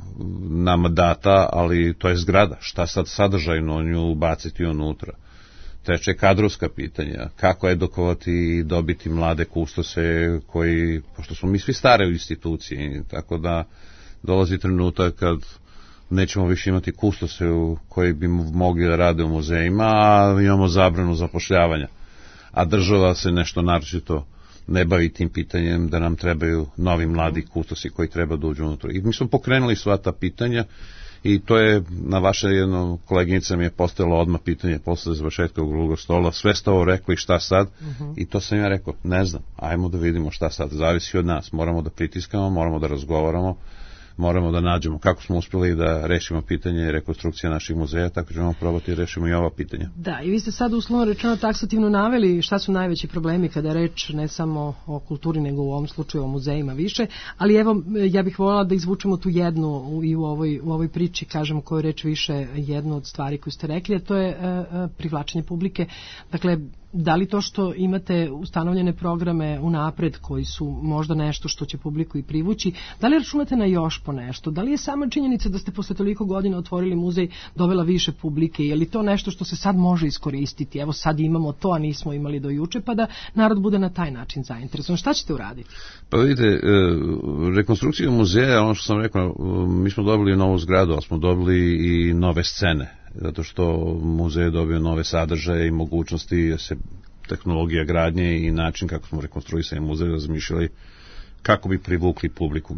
nama data, ali to je zgrada. Šta sad sadržajno nju ubaciti unutra? Treće, kadrovska pitanja. Kako edukovati i dobiti mlade kustose koji, pošto smo mi svi stare u instituciji, tako da dolazi trenutak kad nećemo više imati kustose koji bi mogli da rade u muzejima, a imamo zabranu zapošljavanja. A država se nešto naročito ne bavi tim pitanjem da nam trebaju novi mladi kustosi koji treba da uđu unutra. I mi smo pokrenuli sva ta pitanja i to je, na vaše jedno koleginica mi je postavila odmah pitanje posle završetka okrugloga stola, sve ste ovo rekli, šta sad? Uh-huh. I to sam ja rekao, ne znam, ajmo da vidimo šta sad, zavisi od nas, moramo da pritiskamo, moramo da razgovaramo, moramo da nađemo kako smo uspjeli da rešimo pitanje rekonstrukcije naših muzeja, tako ćemo probati da rešimo i ova pitanja. Da, i vi ste sad uslovno rečeno taksativno naveli šta su najveći problemi kada je reč ne samo o kulturi, nego u ovom slučaju o muzejima više, ali evo, ja bih voljela da izvučemo tu jednu i u ovoj, u ovoj priči, kažem, koju reč više jednu od stvari koju ste rekli, a to je uh, privlačenje publike. Dakle, da li to što imate ustanovljene programe unapred koji su možda nešto što će publiku i privući, da li računate na još po nešto? Da li je sama činjenica da ste posle toliko godina otvorili muzej dovela više publike? Je li to nešto što se sad može iskoristiti? Evo sad imamo to, a nismo imali do juče, pa da narod bude na taj način zainteresovan. Šta ćete uraditi? Pa vidite, rekonstrukcija muzeja, ono što sam rekao, mi smo dobili novu zgradu, ali smo dobili i nove scene, zato što muzej je dobio nove sadržaje i mogućnosti da se tehnologija gradnje i način kako smo rekonstruisali muzej razmišljali kako bi privukli publiku.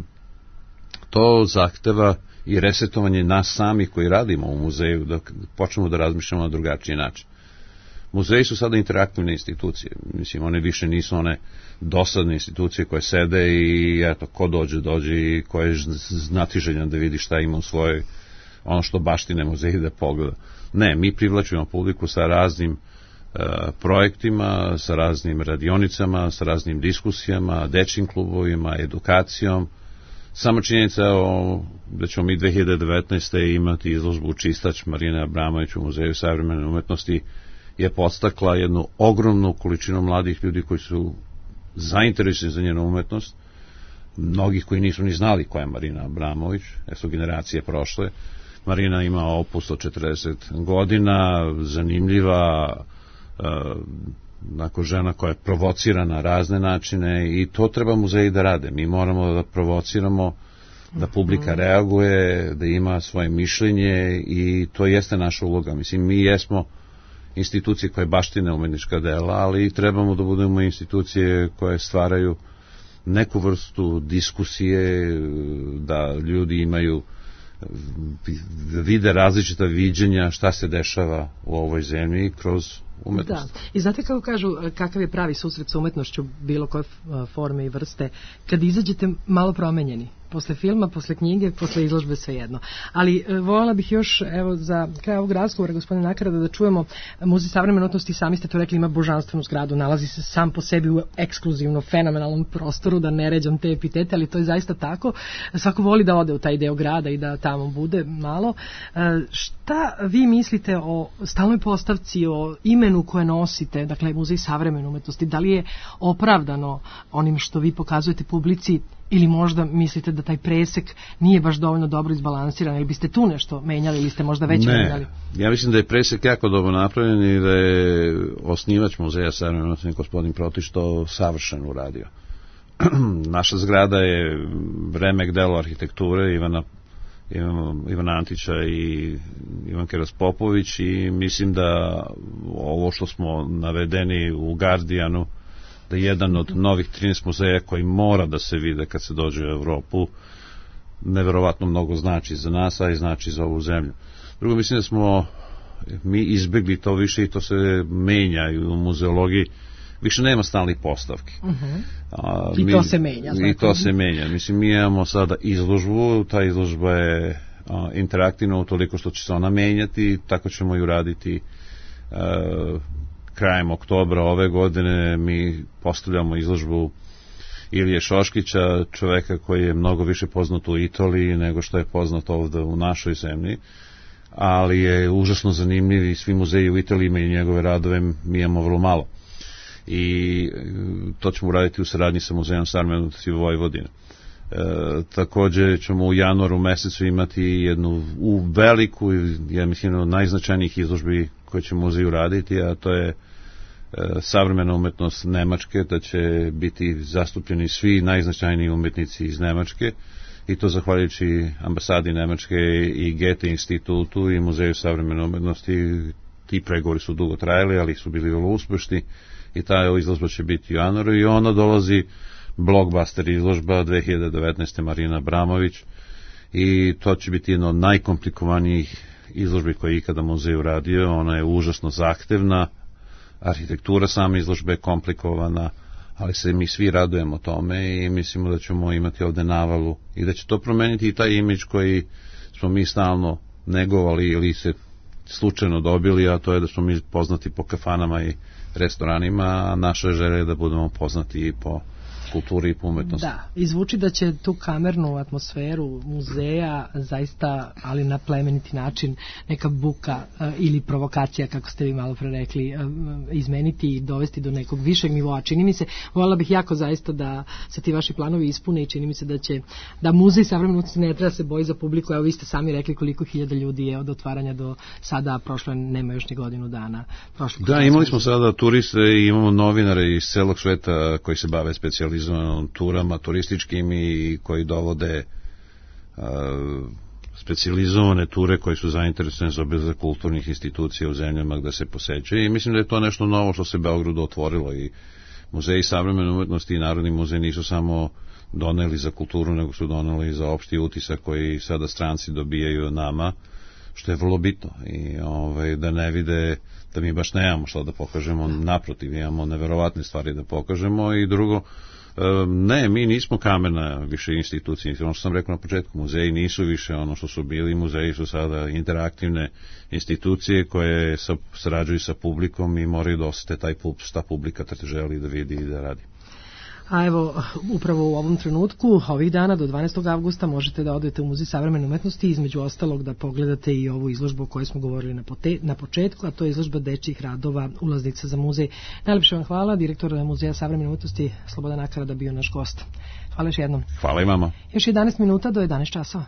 To zahteva i resetovanje nas samih koji radimo u muzeju, da počnemo da razmišljamo na drugačiji način. Muzeji su sada interaktivne institucije, mislim, one više nisu one dosadne institucije koje sede i eto, ko dođe, dođe i ko je znatiželjan da vidi šta ima u svojoj, ono što baštine muzeji da pogleda. Ne, mi privlačimo publiku sa raznim uh, projektima, sa raznim radionicama, sa raznim diskusijama, dečjim klubovima, edukacijom. Samo činjenica o, da ćemo mi dve hiljade devetnaeste. imati izložbu Čistač Marine Abramović u Muzeju savremene umetnosti je podstakla jednu ogromnu količinu mladih ljudi koji su zainteresovani za njenu umetnost, mnogih koji nisu ni znali ko je Marina Abramović, jer su generacije prošle. Marina ima opus od četrdeset godina, zanimljiva, uh, žena koja je provocira na razne načine i to treba muzeji da rade. Mi moramo da provociramo, da publika reaguje, da ima svoje mišljenje i to jeste naša uloga. Mislim, mi jesmo institucije koje baštine umetnička dela, ali trebamo da budemo institucije koje stvaraju neku vrstu diskusije, da ljudi imaju vide različita viđenja šta se dešava u ovoj zemlji kroz umetnost. Da, i znate kako kažu kakav je pravi susret sa umetnošću bilo koje forme i vrste, kad izađete malo promenjeni, posle filma, posle knjige, posle izložbe, svejedno. Ali voljela bih još, evo, za kraj ovog razgovora, gospodine Nakarada, da čujemo Muzej savremene umetnosti, sami ste to rekli, ima božanstvenu zgradu, nalazi se sam po sebi u ekskluzivno fenomenalnom prostoru, da ne ređam te epitete, ali to je zaista tako. Svako voli da ode u taj deo grada i da tamo bude malo. Šta vi mislite o stalnoj postavci, o imenu koje nosite, dakle Muzej savremene umetnosti, da li je opravdano onim što vi pokazujete publici, ili možda mislite da taj presek nije baš dovoljno dobro izbalansiran, ili biste tu nešto menjali, ili ste možda već ne, menjali? Ja mislim da je presek jako dobro napravljen i da je osnivač Muzeja savremene umetnosti gospodin Protić to savršeno uradio. Naša zgrada je remek delo arhitekture Ivana, Ivana, Ivana Antića i Ivanke Raspopović i mislim da ovo što smo navedeni u Guardianu, da je jedan od novih trinaest muzeja koji mora da se vide kad se dođe u Evropu, neverovatno mnogo znači za nas, a i znači za ovu zemlju. Drugo, mislim da smo mi izbjegli to više i to se menja i u muzeologiji. Više nema stalnih postavki. Uh-huh. A, I mi, to se menja. I to se menja. Mislim, mi imamo sada izložbu, ta izložba je a, interaktivna utoliko što će se ona menjati, tako ćemo ju raditi a, krajem oktobra ove godine mi postavljamo izložbu Ilije Šoškića, čoveka koji je mnogo više poznat u Italiji nego što je poznat ovde u našoj zemlji, ali je užasno zanimljiv i svi muzeji u Italiji imaju njegove radove, mi imamo vrlo malo. I to ćemo uraditi u saradnji sa Muzejom savremene umetnosti Vojvodine. E, takođe ćemo u januaru mesecu imati jednu u veliku, ja mislim od najznačajnijih izložbi koje će muzej uraditi, a to je e, savremena umetnost Nemačke, da će biti zastupljeni svi najznačajniji umetnici iz Nemačke, i to zahvaljujući ambasadi Nemačke i Goethe institutu i Muzeju savremene umetnosti. Ti pregovori su dugo trajali, ali su bili vrlo uspešni i ta izložba će biti u januaru i ona dolazi blockbuster izložba dve hiljade devetnaeste. Marina Abramović, i to će biti jedna od najkomplikovanijih izložbi koje je ikada muzej uradio. Ona je užasno zahtevna, arhitektura same izložbe je komplikovana, ali se mi svi radujemo tome i mislimo da ćemo imati ovde navalu i da će to promeniti i taj imidž koji smo mi stalno negovali ili se slučajno dobili, a to je da smo mi poznati po kafanama i restoranima, a naša želja je da budemo poznati i po kulturi i po umetnosti. Da, izvuči da će tu kamernu atmosferu muzeja zaista, ali na plemeniti način, neka buka uh, ili provokacija, kako ste vi malo pre rekli, uh, izmeniti i dovesti do nekog višeg nivoa. Čini mi se, voljela bih jako zaista da se ti vaši planovi ispune i čini mi se da će, da muzej savremene umetnosti ne treba se boji za publiku. Evo, vi ste sami rekli koliko hiljada ljudi je od otvaranja do sada, prošlo nema još ni godinu dana. Prošlo da, imali smo sada turiste i imamo novinare iz celog sveta koji se bave specijalizovanim turama turističkim i koji dovode uh, specijalizovane ture koji su zainteresovane za obilazak kulturnih institucija u zemljama gde se posećuje, i mislim da je to nešto novo što se Beogradu otvorilo. I muzeji savremene umetnosti i Narodni muzej nisu samo doneli za kulturu, nego su doneli za opšti utisak koji sada stranci dobijaju od nama, što je vrlo bitno, i ovaj, da ne vide da mi baš nemamo što da pokažemo, naprotiv, imamo neverovatne stvari da pokažemo. I drugo, ne, mi nismo kamena više institucije, ono što sam rekao na početku, muzeji nisu više ono što su bili, muzeji su sada interaktivne institucije koje sarađuju sa publikom i moraju da osete taj pub, šta publika te želi da vidi i da radi. A evo, upravo u ovom trenutku, ovih dana do dvanaestog avgusta možete da odete u Muzej savremene umetnosti, između ostalog da pogledate i ovu izložbu o kojoj smo govorili na, pote, na početku, a to je izložba dečjih radova, ulaznica za muzej. Najlepše vam hvala, direktor Muzeja savremene umetnosti Slobodan Akara, da bio naš gost. Hvala još jednom. Hvala i vama. Još jedanaest minuta do jedanaest časova.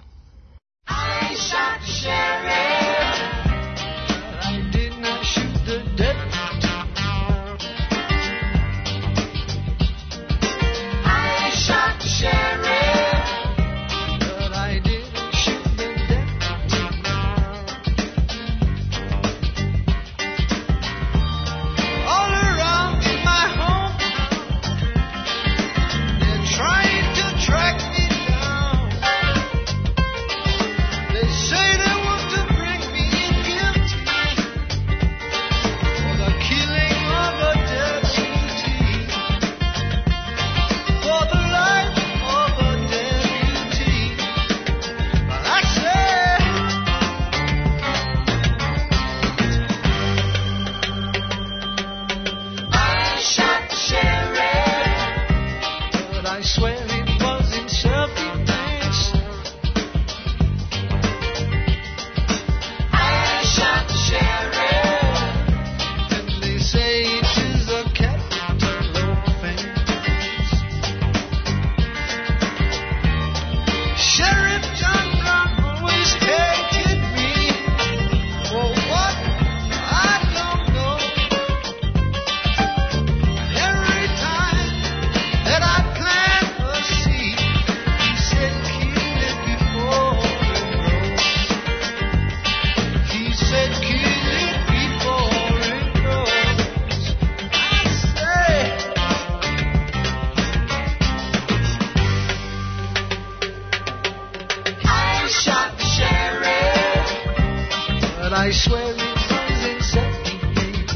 I swear it was in self-defense.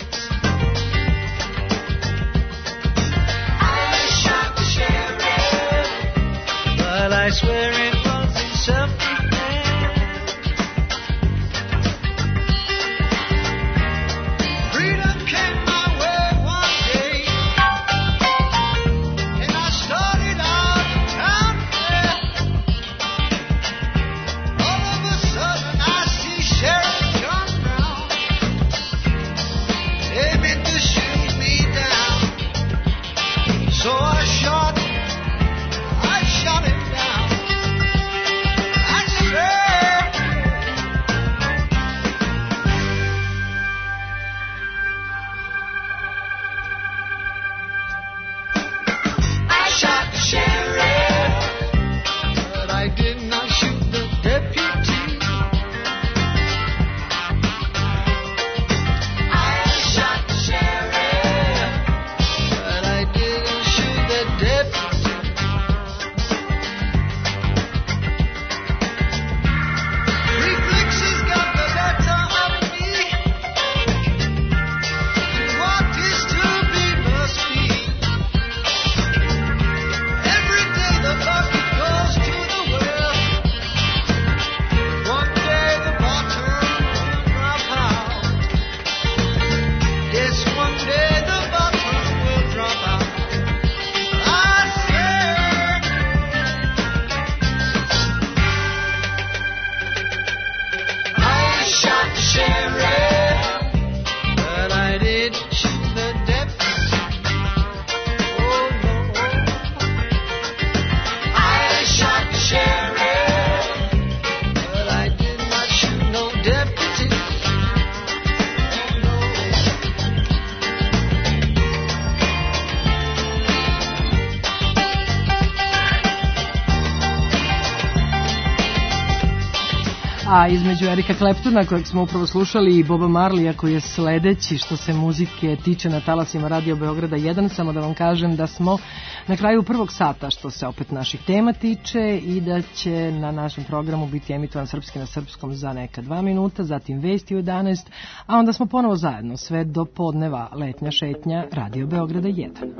I shot the sheriff, but I swear it was in self-defense. Freedom came deputy. A između Erika Claptona, kojeg smo upravo slušali, i Boba Marleya, koji je sledeći što se muzike tiče na talasima Radio Beograda jedan, samo da vam kažem da smo na kraju prvog sata što se opet naših tema tiče i da će na našem programu biti emitovan Srpski na srpskom za neka dva minuta, zatim Vesti u jedanaest, a onda smo ponovo zajedno sve do podneva letnja šetnja Radio Beograda jedan.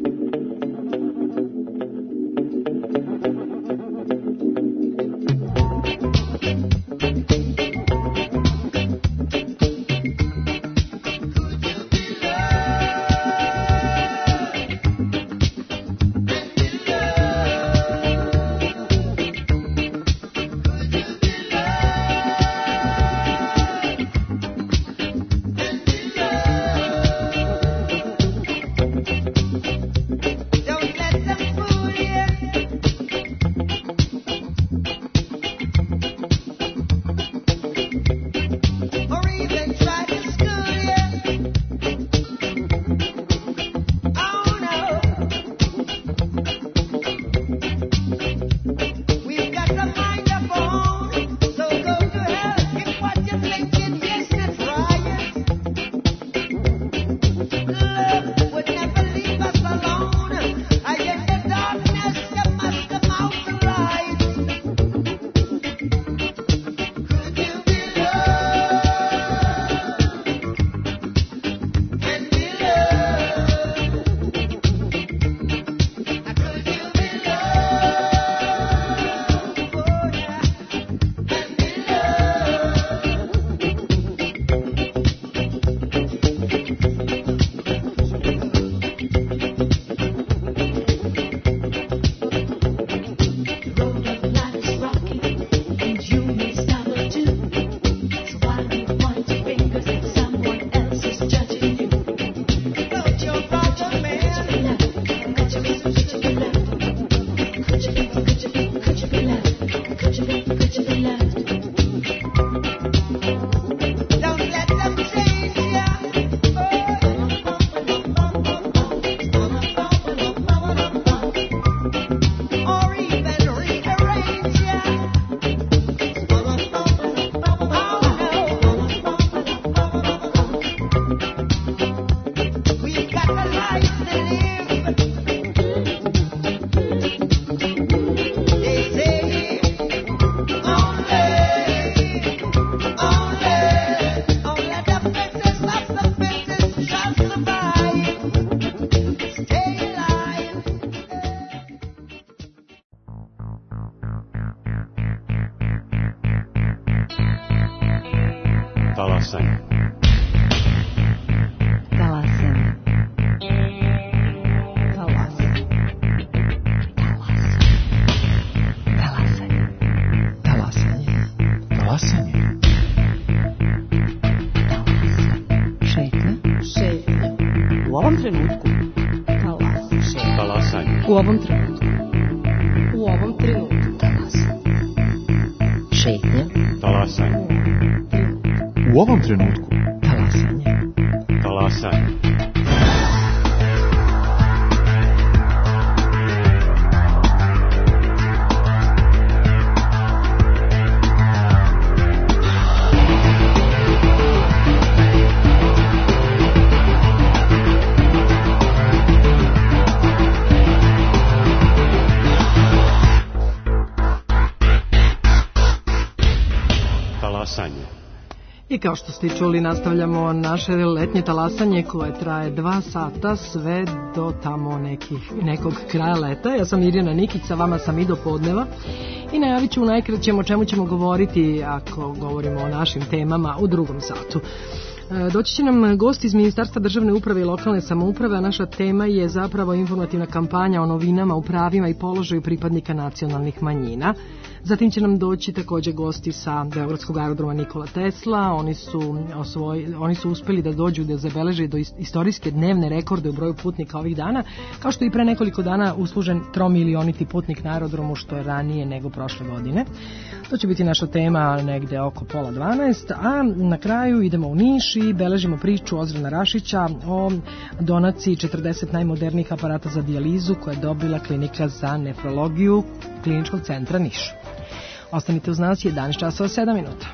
Talasanje. Talasanje. Talasanje. Talasanje. Talasanje. Talasanje. Šetnja. Šetnja. U ovom trenutku. Talasanje. Talasanje. U ovom trenutku. U ovom trenutku. Talasanje. Šetnja. Talasanje. U ovom trenutku. Talasanje. Talasanje. Talasanje. I kao što ste čuli, nastavljamo naše letnje talasanje koje traje dva sata sve do tamo nekih, nekog kraja leta. Ja sam Irjana Nikić, sa vama sam i do podneva i najavit ću u najkraćem o čemu ćemo govoriti ako govorimo o našim temama u drugom satu. Doći će nam gost iz Ministarstva državne uprave i lokalne samouprave, a naša tema je zapravo informativna kampanja o novinama u pravima i položaju pripadnika nacionalnih manjina. Zatim će nam doći također gosti sa Beogradskog aerodroma Nikola Tesla. Oni su, osvoj, oni su uspeli da dođu da zabeleže do istorijske dnevne rekorde u broju putnika ovih dana, kao što i pre nekoliko dana uslužen tromilioniti putnik na aerodromu, što je ranije nego prošle godine. To će biti naša tema negde oko pola dvanaest, a na kraju idemo u Niš i beležimo priču Ozrena Rašića o donaciji četrdeset najmodernijih aparata za dijalizu koje je dobila klinika za nefrologiju Kliničkog centra Niš. Ostanite uz nas, jedanaest časova sedam minuta.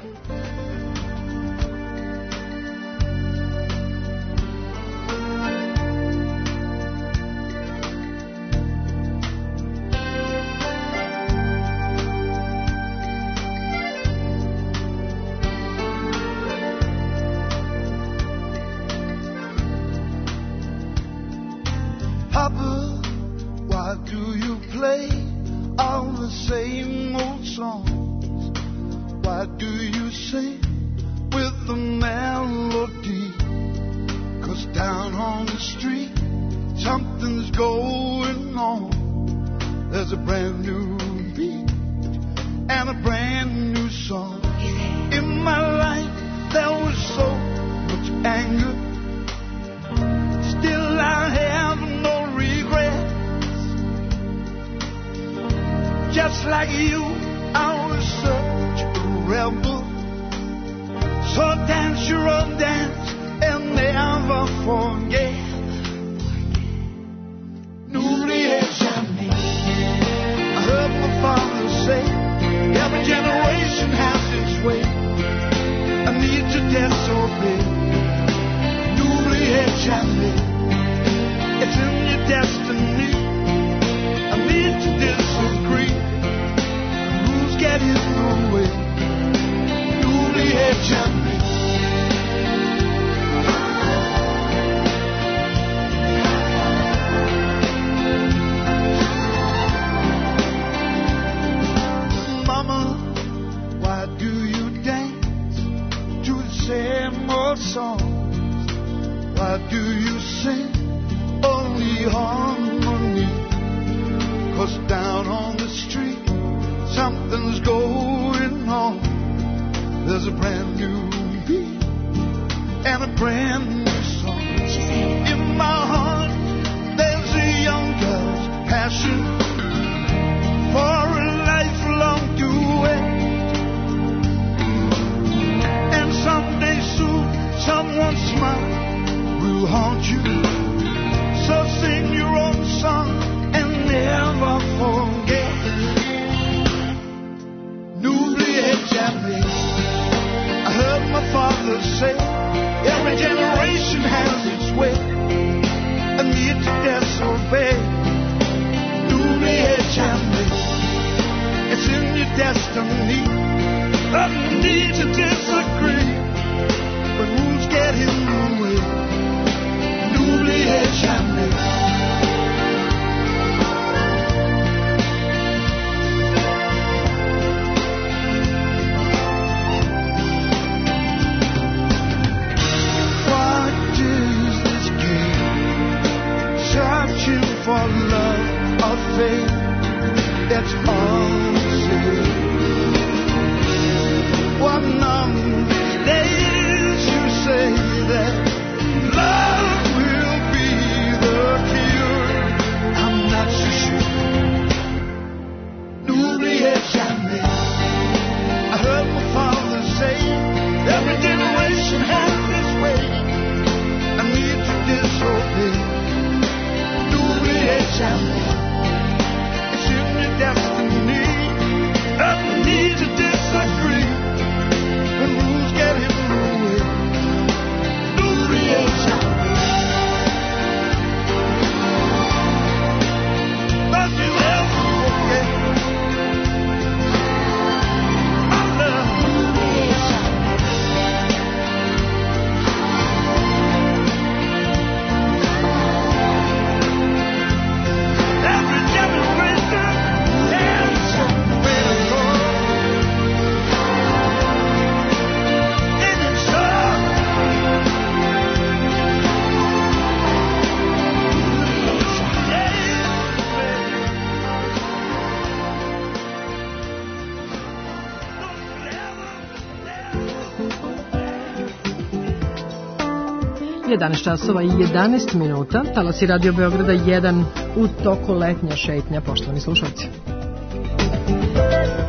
jedanaest časova i jedanaest minuta, talasi Radio Beograda jedan u toku letnja šetnja, poštovani slušalci.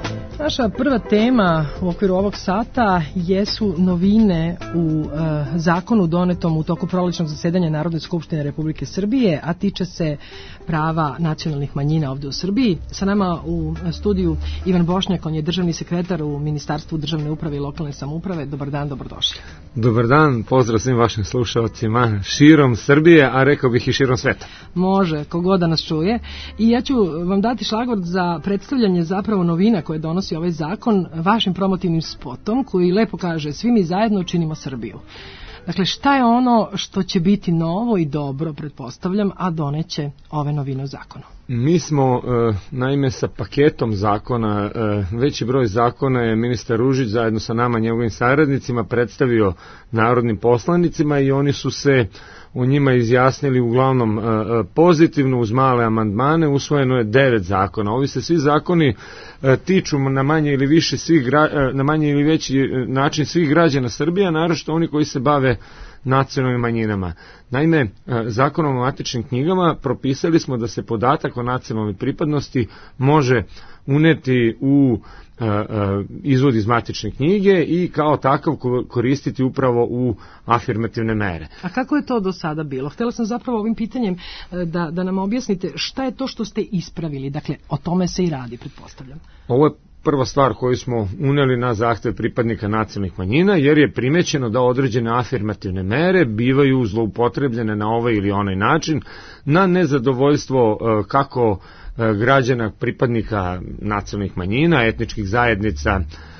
Naša prva tema u okviru ovog sata jesu novine u e, zakonu donetom u toku prolećnog zasedanja Narodne skupštine Republike Srbije, a tiče se prava nacionalnih manjina ovde u Srbiji. Sa nama u studiju Ivan Bošnjak, on je državni sekretar u Ministarstvu državne uprave i lokalne samouprave. Dobar dan, dobrodošli. Dobar dan, pozdrav svim vašim slušalcima širom Srbije, a rekao bih i širom sveta. Može, kogod da nas čuje. I ja ću vam dati šlagvort za predstavljanje zapravo novina koje donosi ovaj zakon vašim promotivnim spotom koji lepo kaže svi mi zajedno činimo Srbiju. Dakle, šta je ono što će biti novo i dobro, pretpostavljam, a doneće ove novine u zakonu? Mi smo, e, naime, sa paketom zakona, e, veći broj zakona je ministar Ružić zajedno sa nama njegovim saradnicima predstavio narodnim poslanicima i oni su se u njima izjasnili uglavnom e, pozitivno uz male amandmane. Usvojeno je devet zakona. Ovi se svi zakoni e, tiču na manje ili više svih gra, e, na manje ili veći način svih građana Srbije, naročito oni koji se bave nacionalnim manjinama. Naime, Zakonom o matičnim knjigama propisali smo da se podatak o nacionalnoj pripadnosti može uneti u e, e, izvod iz matične knjige i kao takav koristiti upravo u afirmativne mere. A kako je to do sada bilo? Htjela sam zapravo ovim pitanjem da, da nam objasnite šta je to što ste ispravili. Dakle, o tome se i radi, pretpostavljam. Ovo je prva stvar koju smo uneli na zahtev pripadnika nacionalnih manjina, jer je primećeno da određene afirmativne mere bivaju zloupotrebljene na ovaj ili onaj način, na nezadovoljstvo kako građana, pripadnika nacionalnih manjina, etničkih zajednica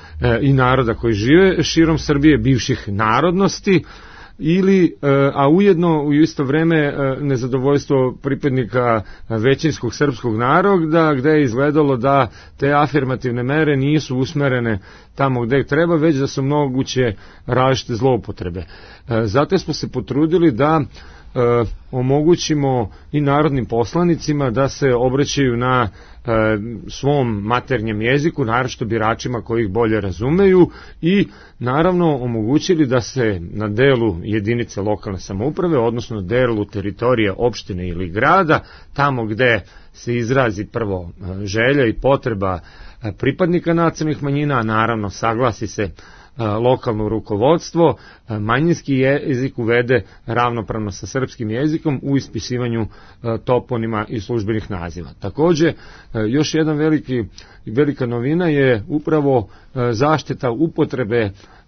i naroda koji žive širom Srbije, bivših narodnosti, ili, a ujedno u isto vreme nezadovoljstvo pripadnika većinskog srpskog naroda, gde je izgledalo da te afirmativne mere nisu usmerene tamo gde treba, već da su moguće različite zloupotrebe. Zato smo se potrudili da E, omogućimo i narodnim poslanicima da se obraćaju na e, svom maternjem jeziku, naročito biračima koji ih bolje razumeju, i naravno omogućili da se na delu jedinice lokalne samouprave, odnosno na delu teritorije opštine ili grada, tamo gde se izrazi prvo želja i potreba pripadnika nacionalnih manjina, a naravno saglasi se lokalno rukovodstvo, manjinski jezik uvede ravnopravno sa srpskim jezikom u ispisivanju toponima i službenih naziva. Takođe, još jedan veliki, velika novina je upravo zaštita upotrebe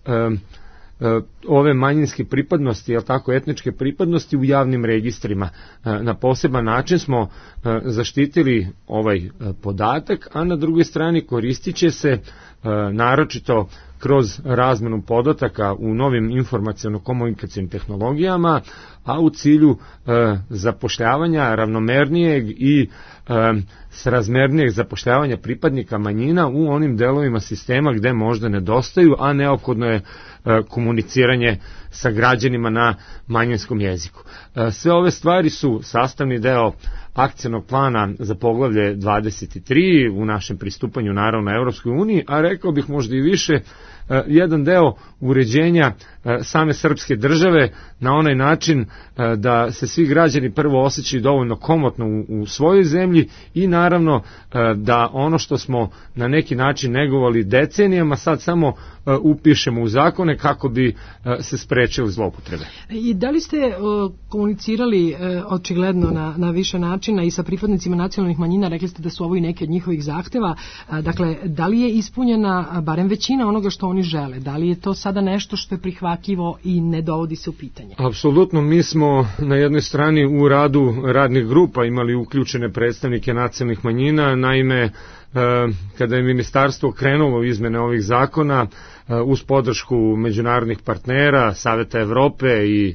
ove manjinske pripadnosti, jel tako, etničke pripadnosti u javnim registrima. Na poseban način smo zaštitili ovaj podatak, a na drugoj strani koristit će se naročito kroz razmenu podataka u novim informaciono-komunikacijnim tehnologijama, a u cilju e, zapošljavanja ravnomernijeg i e, srazmernijeg zapošljavanja pripadnika manjina u onim delovima sistema gde možda nedostaju, a neophodno je e, komuniciranje sa građanima na manjinskom jeziku. E, sve ove stvari su sastavni deo akcionog plana za poglavlje dvadeset tri u našem pristupanju naravno Evropskoj uniji, a rekao bih možda i više, jedan deo uređenja same srpske države na onaj način da se svi građani prvo osjećaju dovoljno komotno u, u svojoj zemlji i naravno da ono što smo na neki način negovali decenijama sad samo upišemo u zakone kako bi se sprečili zloupotrebe. I da li ste uh, komunicirali uh, očigledno na, na više načina i sa pripadnicima nacionalnih manjina, rekli ste da su ovo i neki od njihovih zahteva, uh, dakle, da li je ispunjena uh, barem većina onoga što oni žele? Da li je to sada nešto što je prihvatljivo i ne dovodi se u pitanje? Apsolutno, mi smo na jednoj strani u radu radnih grupa imali uključene predstavnike nacionalnih manjina, naime, kada je ministarstvo krenulo u izmene ovih zakona uz podršku međunarodnih partnera, Saveta Evrope i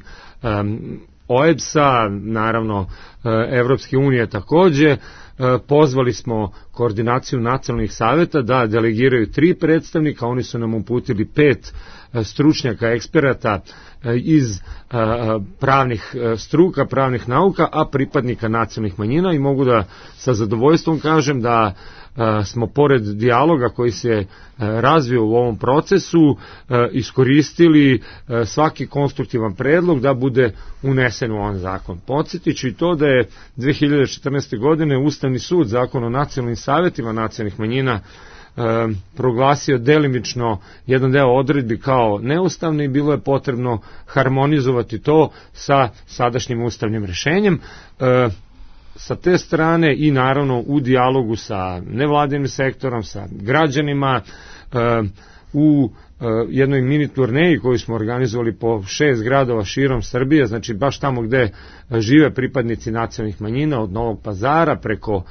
O E B S-a, naravno Evropske unije takođe, pozvali smo koordinaciju nacionalnih saveta da delegiraju tri predstavnika, oni su nam uputili pet stručnjaka, eksperata iz pravnih struka, pravnih nauka, a pripadnika nacionalnih manjina, i mogu da sa zadovoljstvom kažem da smo pored dijaloga koji se razvio u ovom procesu iskoristili svaki konstruktivan predlog da bude unesen u ovaj zakon. Podsjetit ću i to da je dve hiljade četrnaeste. godine Ustavni sud Zakon o nacionalnim savetima nacionalnih manjina proglasio delimično jedan deo odredbi kao neustavni i bilo je potrebno harmonizovati to sa sadašnjim ustavnim rešenjem. E, sa te strane i naravno u dijalogu sa nevladinim sektorom, sa građanima, e, u jednoj mini turneji koju smo organizovali po šest gradova širom Srbije, znači baš tamo gde žive pripadnici nacionalnih manjina, od Novog Pazara preko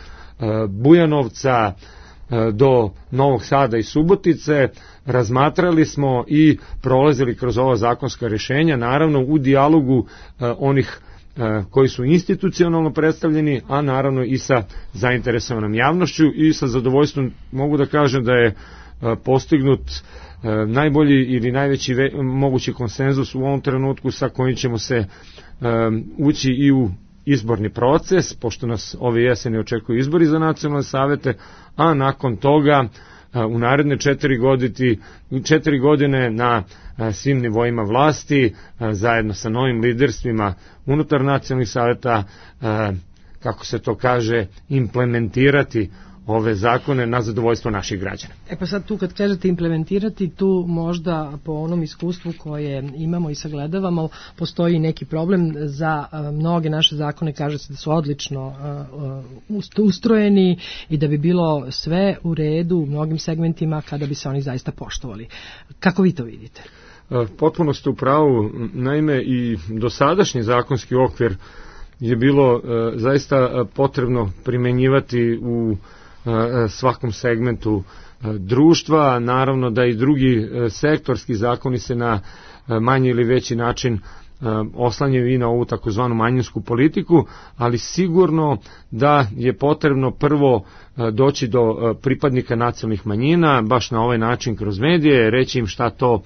Bujanovca do Novog Sada i Subotice, razmatrali smo i prolazili kroz ova zakonska rješenja, naravno u dijalogu onih koji su institucionalno predstavljeni, a naravno i sa zainteresovanom javnošću, i sa zadovoljstvom mogu da kažem da je postignut najbolji ili najveći ve, mogući konsenzus u ovom trenutku sa kojim ćemo se um, ući i u izborni proces, pošto nas ove jeseni očekuju izbori za nacionalne savete, a nakon toga uh, u naredne četiri, goditi, četiri godine na uh, svim nivoima vlasti, uh, zajedno sa novim liderstvima unutar nacionalnih saveta, uh, kako se to kaže, implementirati ove zakone na zadovoljstvo naših građana. E pa sad tu kad kažete implementirati, tu možda po onom iskustvu koje imamo i sagledavamo, postoji neki problem za a, mnoge naše zakone, kaže se da su odlično a, a, ustrojeni i da bi bilo sve u redu u mnogim segmentima kada bi se oni zaista poštovali. Kako vi to vidite? Potpuno ste u pravu, naime i dosadašnji zakonski okvir je bilo a, zaista potrebno primenjivati u svakom segmentu društva, naravno da i drugi sektorski zakoni se na manji ili veći način oslanjaju i na ovu takozvanu manjinsku politiku, ali sigurno da je potrebno prvo doći do pripadnika nacionalnih manjina, baš na ovaj način kroz medije, reći im šta to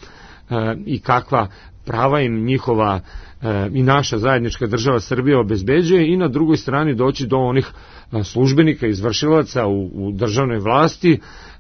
i kakva prava im njihova i naša zajednička država Srbija obezbeđuje, i na drugoj strani doći do onih službenika, izvršilaca u, u državnoj vlasti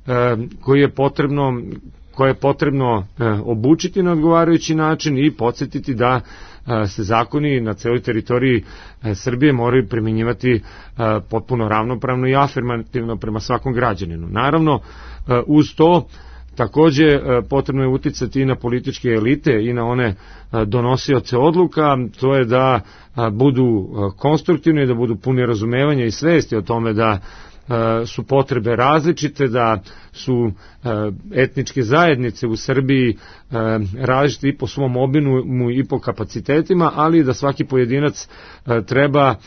koji je potrebno, koje je potrebno obučiti na odgovarajući način i podsjetiti da se zakoni na celoj teritoriji Srbije moraju primjenjivati potpuno ravnopravno i afirmativno prema svakom građaninu. Naravno, uz to takođe potrebno je uticati i na političke elite i na one donosioce odluka, to je da budu konstruktivni, da budu puni razumevanja i svesti o tome da su potrebe različite, da su etničke zajednice u Srbiji različite i po svom obimu i po kapacitetima, ali da svaki pojedinac treba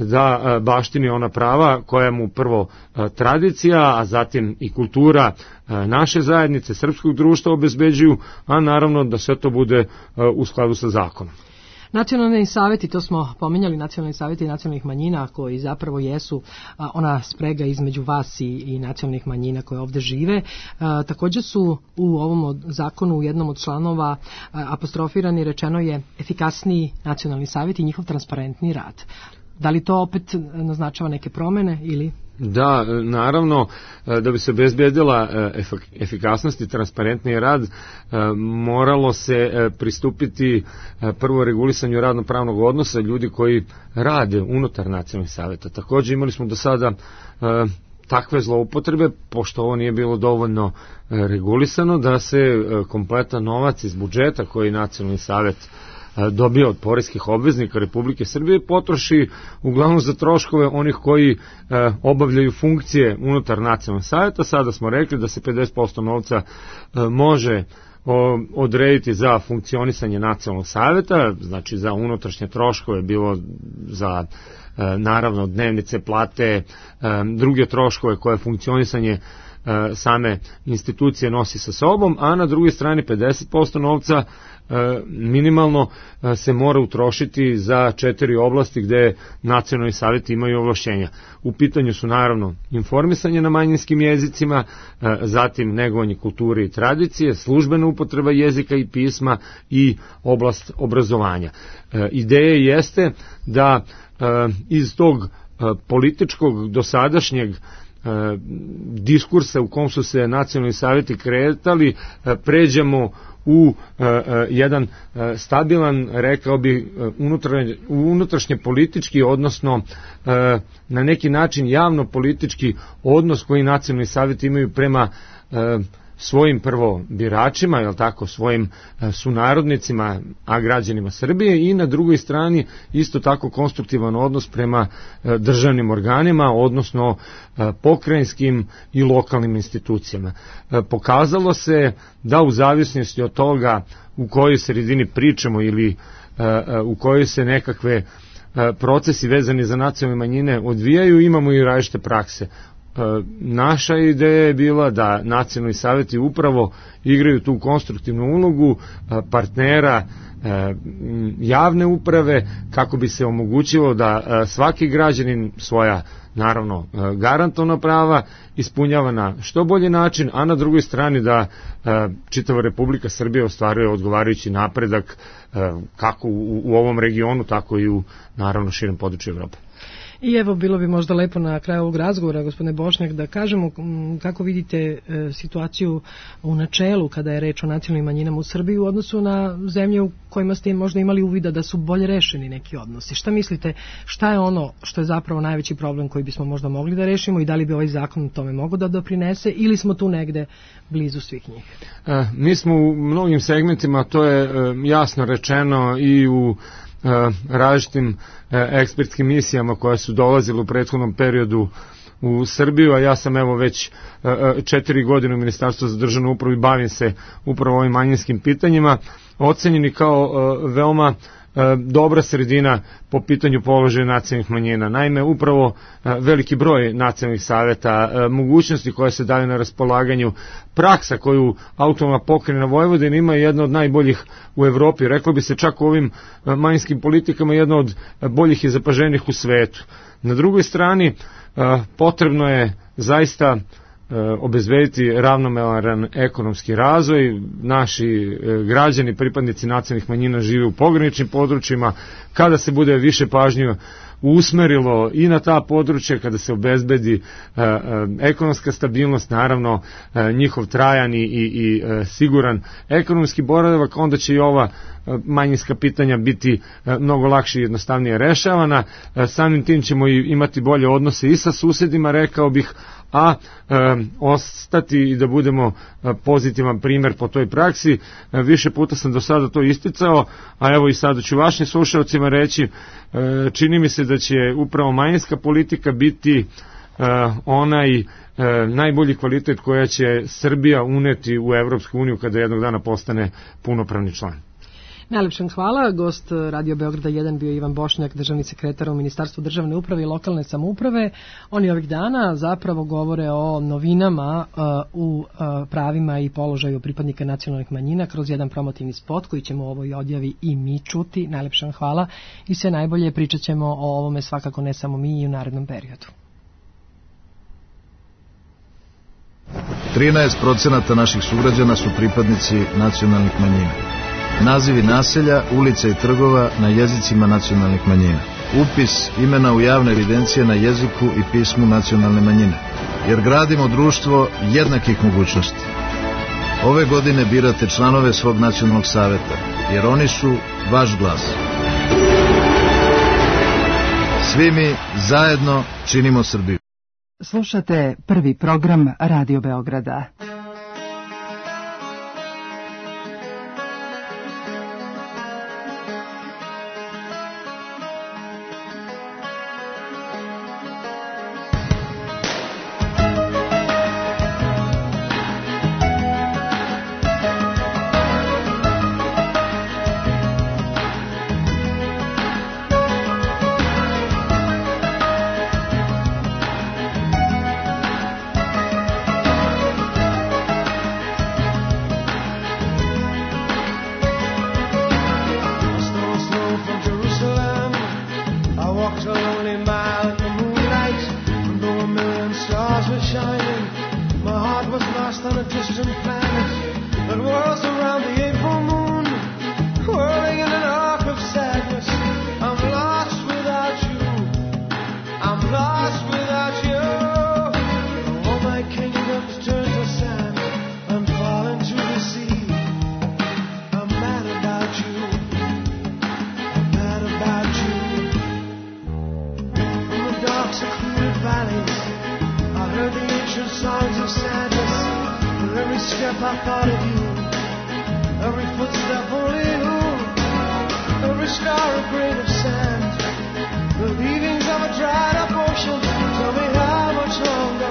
da baštini ona prava koja mu prvo tradicija, a zatim i kultura naše zajednice, srpskog društva obezbeđuju, a naravno da sve to bude u skladu sa zakonom. Nacionalni saveti, to smo pominjali, nacionalni saveti nacionalnih manjina koji zapravo jesu a, ona sprega između vas i, i nacionalnih manjina koje ovde žive. A, također su u ovom od, zakonu u jednom od članova a, apostrofirani, rečeno je efikasniji nacionalni savjet i njihov transparentni rad. Da li to opet naznačava neke promene ili... Da, naravno, da bi se obezbedila efikasnost i transparentniji rad, moralo se pristupiti prvo regulisanju radno-pravnog odnosa ljudi koji rade unutar nacionalnih saveta. Takođe imali smo do sada takve zloupotrebe, pošto ovo nije bilo dovoljno regulisano, da se kompletan novac iz budžeta koji nacionalni savet dobio od poreskih obveznika Republike Srbije potroši uglavnom za troškove onih koji e, obavljaju funkcije unutar nacionalnog savjeta. Sada smo rekli da se pedeset posto novca e, može o, odrediti za funkcionisanje nacionalnog savjeta, znači za unutrašnje troškove, bilo za e, naravno dnevnice, plate, e, druge troškove koje funkcionisanje same institucije nosi sa sobom, a na drugoj strani pedeset posto novca minimalno se mora utrošiti za četiri oblasti gde nacionalni savjeti imaju ovlašćenja. U pitanju su naravno informisanje na manjinskim jezicima, zatim negovanje kulture i tradicije, službena upotreba jezika i pisma i oblast obrazovanja. Ideja jeste da iz tog političkog dosadašnjeg diskursa u kom su se nacionalni savjeti kretali pređemo u jedan stabilan, rekao bi, unutrašnje politički, odnosno na neki način javno politički odnos koji nacionalni savjeti imaju prema svojim prvo biračima, jel tako, svojim sunarodnicima, a građanima Srbije, i na drugoj strani isto tako konstruktivan odnos prema državnim organima, odnosno pokrajinskim i lokalnim institucijama. Pokazalo se da u zavisnosti od toga u kojoj sredini pričamo ili u kojoj se nekakve procesi vezani za nacionalne manjine odvijaju, imamo i različite prakse. Naša ideja je bila da nacionalni savjeti upravo igraju tu konstruktivnu ulogu partnera javne uprave, kako bi se omogućilo da svaki građanin svoja, naravno, garantovana prava ispunjava na što bolji način, a na drugoj strani da čitava Republika Srbija ostvaruje odgovarajući napredak kako u, u ovom regionu, tako i u, naravno, širem području Evrope. I evo, bilo bi možda lepo na kraju ovog razgovora, gospodine Bošnjak, da kažemo kako vidite e, situaciju u načelu kada je reč o nacionalnim manjinama u Srbiji u odnosu na zemlje u kojima ste možda imali uvida da su bolje rešeni neki odnosi. Šta mislite, šta je ono što je zapravo najveći problem koji bismo možda mogli da rešimo i da li bi ovaj zakon tome mogao da doprinese, ili smo tu negde blizu svih njih? E, mi smo u mnogim segmentima, to je e, jasno rečeno i u različitim ekspertskim misijama koje su dolazile u prethodnom periodu u Srbiju, a ja sam evo već četiri godine u Ministarstvu za državnu upravu i bavim se upravo ovim manjinskim pitanjima, ocenjeni kao veoma dobra sredina po pitanju položaja nacionalnih manjina. Naime, upravo veliki broj nacionalnih savjeta, mogućnosti koje se daju na raspolaganju, praksa koju autonomna pokrajina Vojvodina ima je jedna od najboljih u Evropi. Reklo bi se čak u ovim manjinskim politikama jedna od boljih i zapaženih u svetu. Na drugoj strani potrebno je zaista obezbediti ravnomeran ekonomski razvoj. Naši građani, pripadnici nacionalnih manjina žive u pograničnim područjima. Kada se bude više pažnje usmerilo i na ta područja, kada se obezbedi e, e, ekonomska stabilnost, naravno e, njihov trajan i, i, i e, siguran ekonomski boravak, onda će i ova e, manjinska pitanja biti e, mnogo lakše i jednostavnije rešavana. E, samim tim ćemo i imati bolje odnose i sa susedima, rekao bih, a e, ostati i da budemo e, pozitivan primer po toj praksi. E, više puta sam do sada to isticao, a evo i sada ću vašim slušalcima reći, e, čini mi se da će upravo manjinska politika biti e, onaj e, najbolji kvalitet koja će Srbija uneti u Evropsku uniju kada jednog dana postane punopravni član. Najlepšem hvala. Gost Radio Beograda jedan bio Ivan Bošnjak, državni sekretar u Ministarstvu državne uprave i lokalne samouprave. Oni ovih dana zapravo govore o novinama uh, u uh, pravima i položaju pripadnika nacionalnih manjina kroz jedan promotivni spot koji ćemo u ovoj odjavi i mi čuti. Najlepšem hvala i sve najbolje, pričat ćemo o ovome svakako ne samo mi i u narednom periodu. trinaest procenata naših sugrađana su pripadnici nacionalnih manjina. Nazivi naselja, ulica i trgova na jezicima nacionalnih manjina. Upis imena u javne evidencije na jeziku i pismu nacionalne manjine. Jer gradimo društvo jednakih mogućnosti. Ove godine birate članove svog nacionalnog saveta, jer oni su vaš glas. Svi mi zajedno činimo Srbiju. Slušate prvi program Radio Beograda. step I thought of you, every footstep only you, every scar a grain of sand, the leavings of a dried up ocean. Tell me how much longer,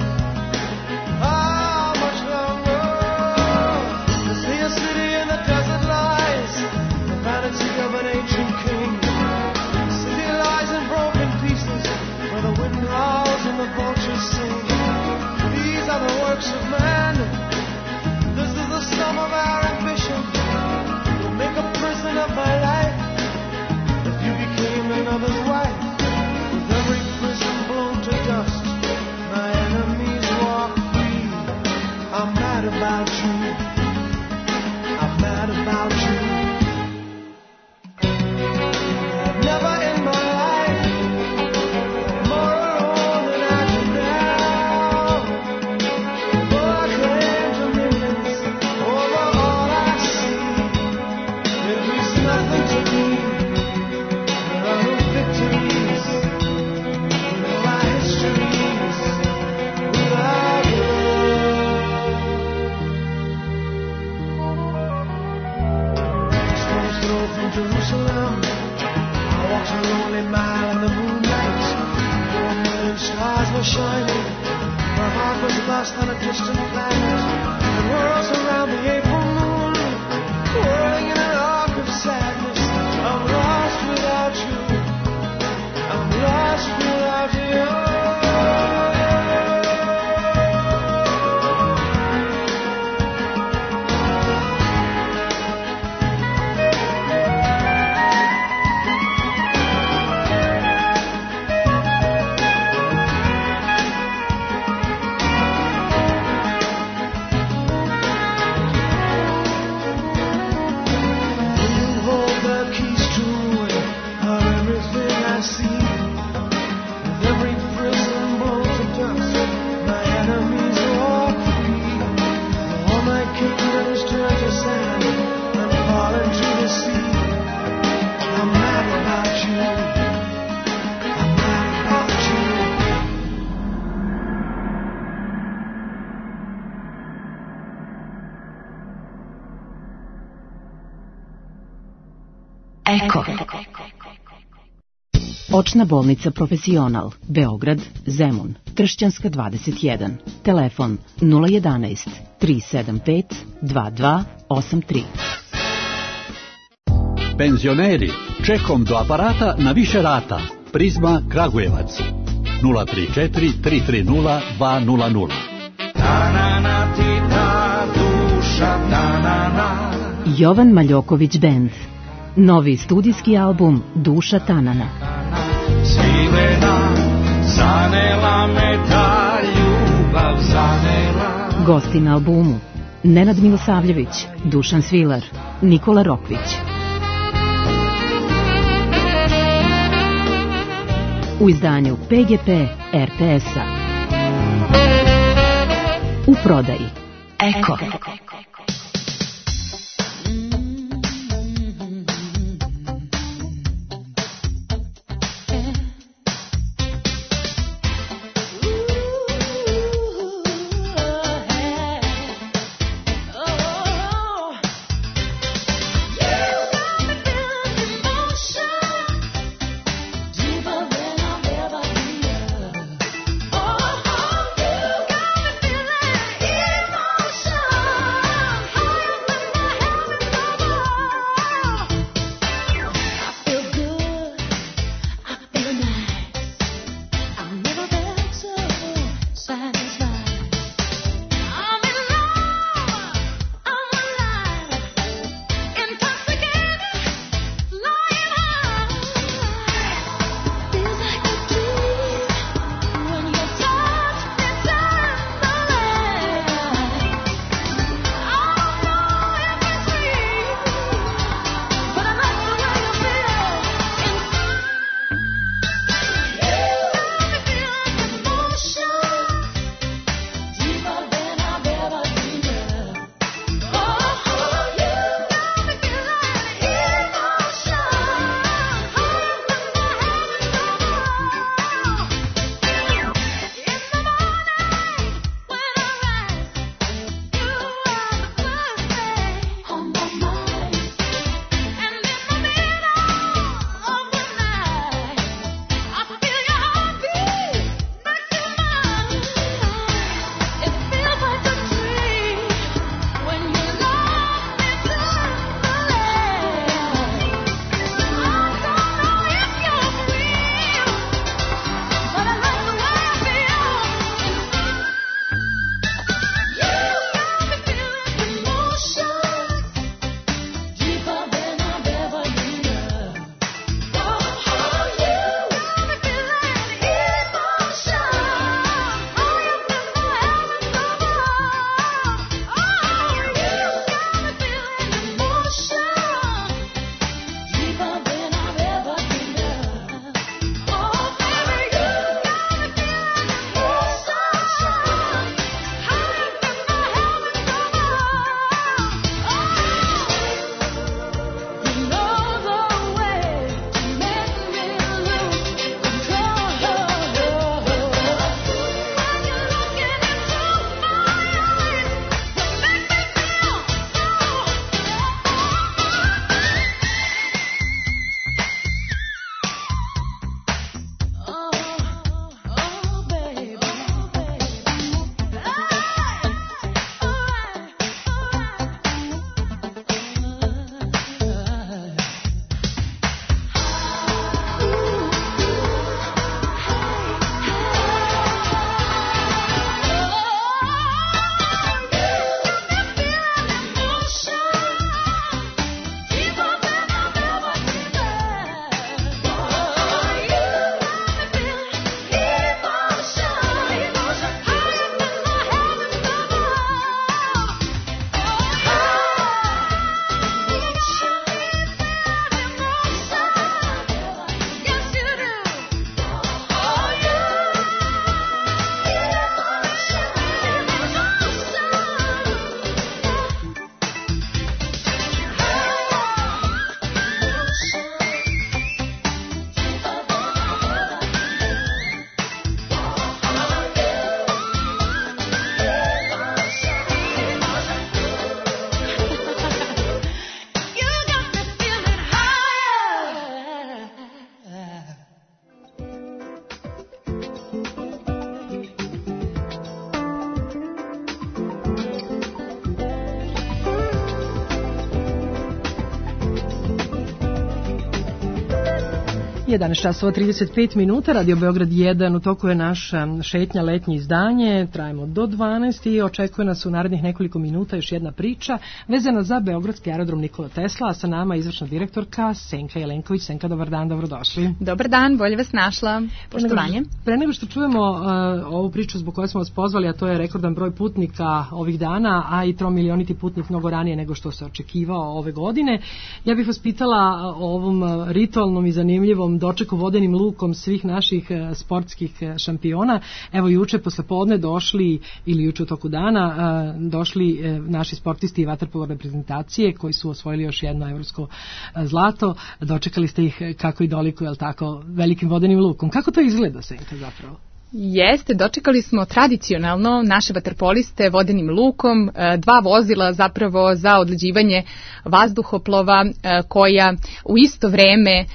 how much longer? To see a city in the desert lies, the vanity of an ancient king. The city lies in broken pieces, where the wind howls and the vultures sing. These are the works of man. This is the sum of our ambition. You'll make a prison of my life if you became another's wife. With every prison blown to dust, my enemies walk free. I'm mad about you. I'm mad about you. I've never in my life more alone than I do now. For I claim dominions over all I see. It means nothing to me. There are no victories, no histories without love. Stones throw from Jerusalem. I walked a lonely mile in the moonlight. Four million stars were shining. My heart was lost on a distant planet. The world's around the April moon, whirling in an arc of sadness. I'm lost without you. I'm lost without you. You hold the keys to ruin of everything I see. With every prison blown to dust, my enemies walk free. All my kingdom is turned to sand and fall into the sea. I'm mad about you. I'm mad about you. Eko. Očna bolnica Profesional, Beograd, Zemun, Kršćanska dvadeset jedan. Telefon nula jedanaest tri sedam pet dva dva osam tri. Penzioneri, čekom do aparata na više rata. Prizma Kragujevac. nula tri četiri tri tri nula dva nula nula. Ta-na-na ti ta duša, ta-na-na. Jovan Maljoković Band. Novi studijski album Duša Tanana. Svilena, zanela me ta ljubav, zanela. Gosti na albumu Nenad Milosavljević, Dušan Svilar, Nikola Rokvić. U izdanju P G P R T S-a. U prodaji Eko. Emotion. jedanaest časova trideset pet minuta, Radio Beograd jedan, u toku je naša šetnja letnje izdanje, trajemo do dvanaest i očekuje nas u narednih nekoliko minuta još jedna priča vezana za Beogradski aerodrom Nikola Tesla, a sa nama izvršna direktorka Senka Jelenković. Senka, dobar dan, dobrodošli. Dobar dan, bolje vas našla, poštovanje. Pre nego što čujemo uh, ovu priču zbog koje smo vas pozvali, a to je rekordan broj putnika ovih dana, a i tromilioniti putnik mnogo ranije nego što se očekivao ove godine, ja bih vas pitala o ovom ritualnom i zanimljivom dočeku vodenim lukom svih naših sportskih šampiona. Evo juče posle podne došli, ili juče u toku dana, došli naši sportisti i vaterpolo reprezentacije koji su osvojili još jedno evropsko zlato. Dočekali ste ih kako i doliko, jel tako, velikim vodenim lukom. Kako to izgleda, Senka, zapravo? Jeste, dočekali smo tradicionalno naše vaterpoliste vodenim lukom, dva vozila zapravo za odleđivanje vazduhoplova koja u isto vreme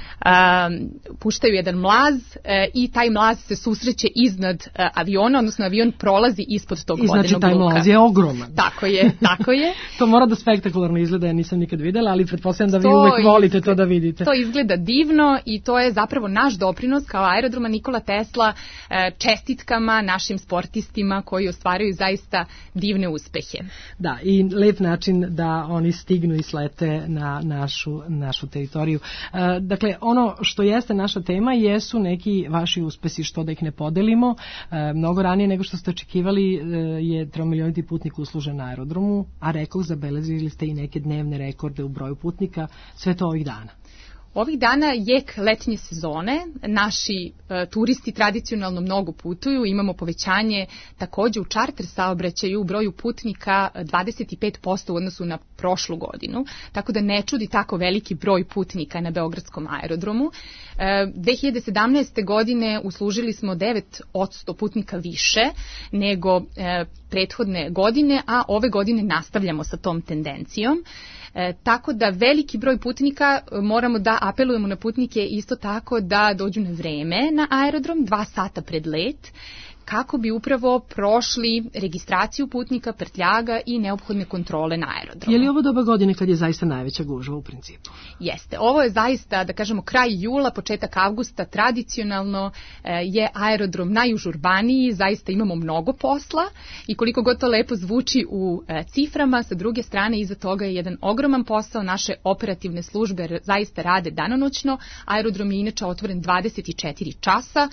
puštaju jedan mlaz i taj mlaz se susreće iznad aviona, odnosno avion prolazi ispod tog vodenog luka. I znači taj mlaz je ogroman. Tako je, tako je. To mora da spektakularno izgleda, ja nisam nikad videla, ali pretpostavljam da vi to uvek volite to da vidite. To izgleda divno i to je zapravo naš doprinos kao aerodroma Nikola Tesla čestitkama našim sportistima koji ostvaruju zaista divne uspehe. Da, i lep način da oni stignu i slete na našu, našu teritoriju. E, dakle, ono što jeste naša tema jesu neki vaši uspesi, što da ih ne podelimo. E, mnogo ranije nego što ste očekivali e, je tromilioniti putnik uslužen na aerodromu, a rekoh, zabeležili ste i neke dnevne rekorde u broju putnika, sve to ovih dana. Ovih dana jek letnje sezone, naši e, turisti tradicionalno mnogo putuju, imamo povećanje takođe u čarter saobraćaju u broju putnika dvadeset pet posto u odnosu na prošlu godinu, tako da ne čudi tako veliki broj putnika na Beogradskom aerodromu. E, dve hiljade sedamnaeste. godine uslužili smo devet posto putnika više nego e, prethodne godine, a ove godine nastavljamo sa tom tendencijom. E, tako da veliki broj putnika, moramo da apelujemo na putnike isto tako da dođu na vreme na aerodrom, dva sata pred let, kako bi upravo prošli registraciju putnika, prtljaga i neophodne kontrole na aerodromu. Je li ovo doba godine kad je zaista najveća gužva u principu? Jeste. Ovo je zaista, da kažemo, kraj jula, početak avgusta, tradicionalno je aerodrom najužurbaniji, zaista imamo mnogo posla i koliko god to lepo zvuči u ciframa, sa druge strane iza toga je jedan ogroman posao, naše operativne službe zaista rade danonoćno, aerodrom je inače otvoren dvadeset četiri časa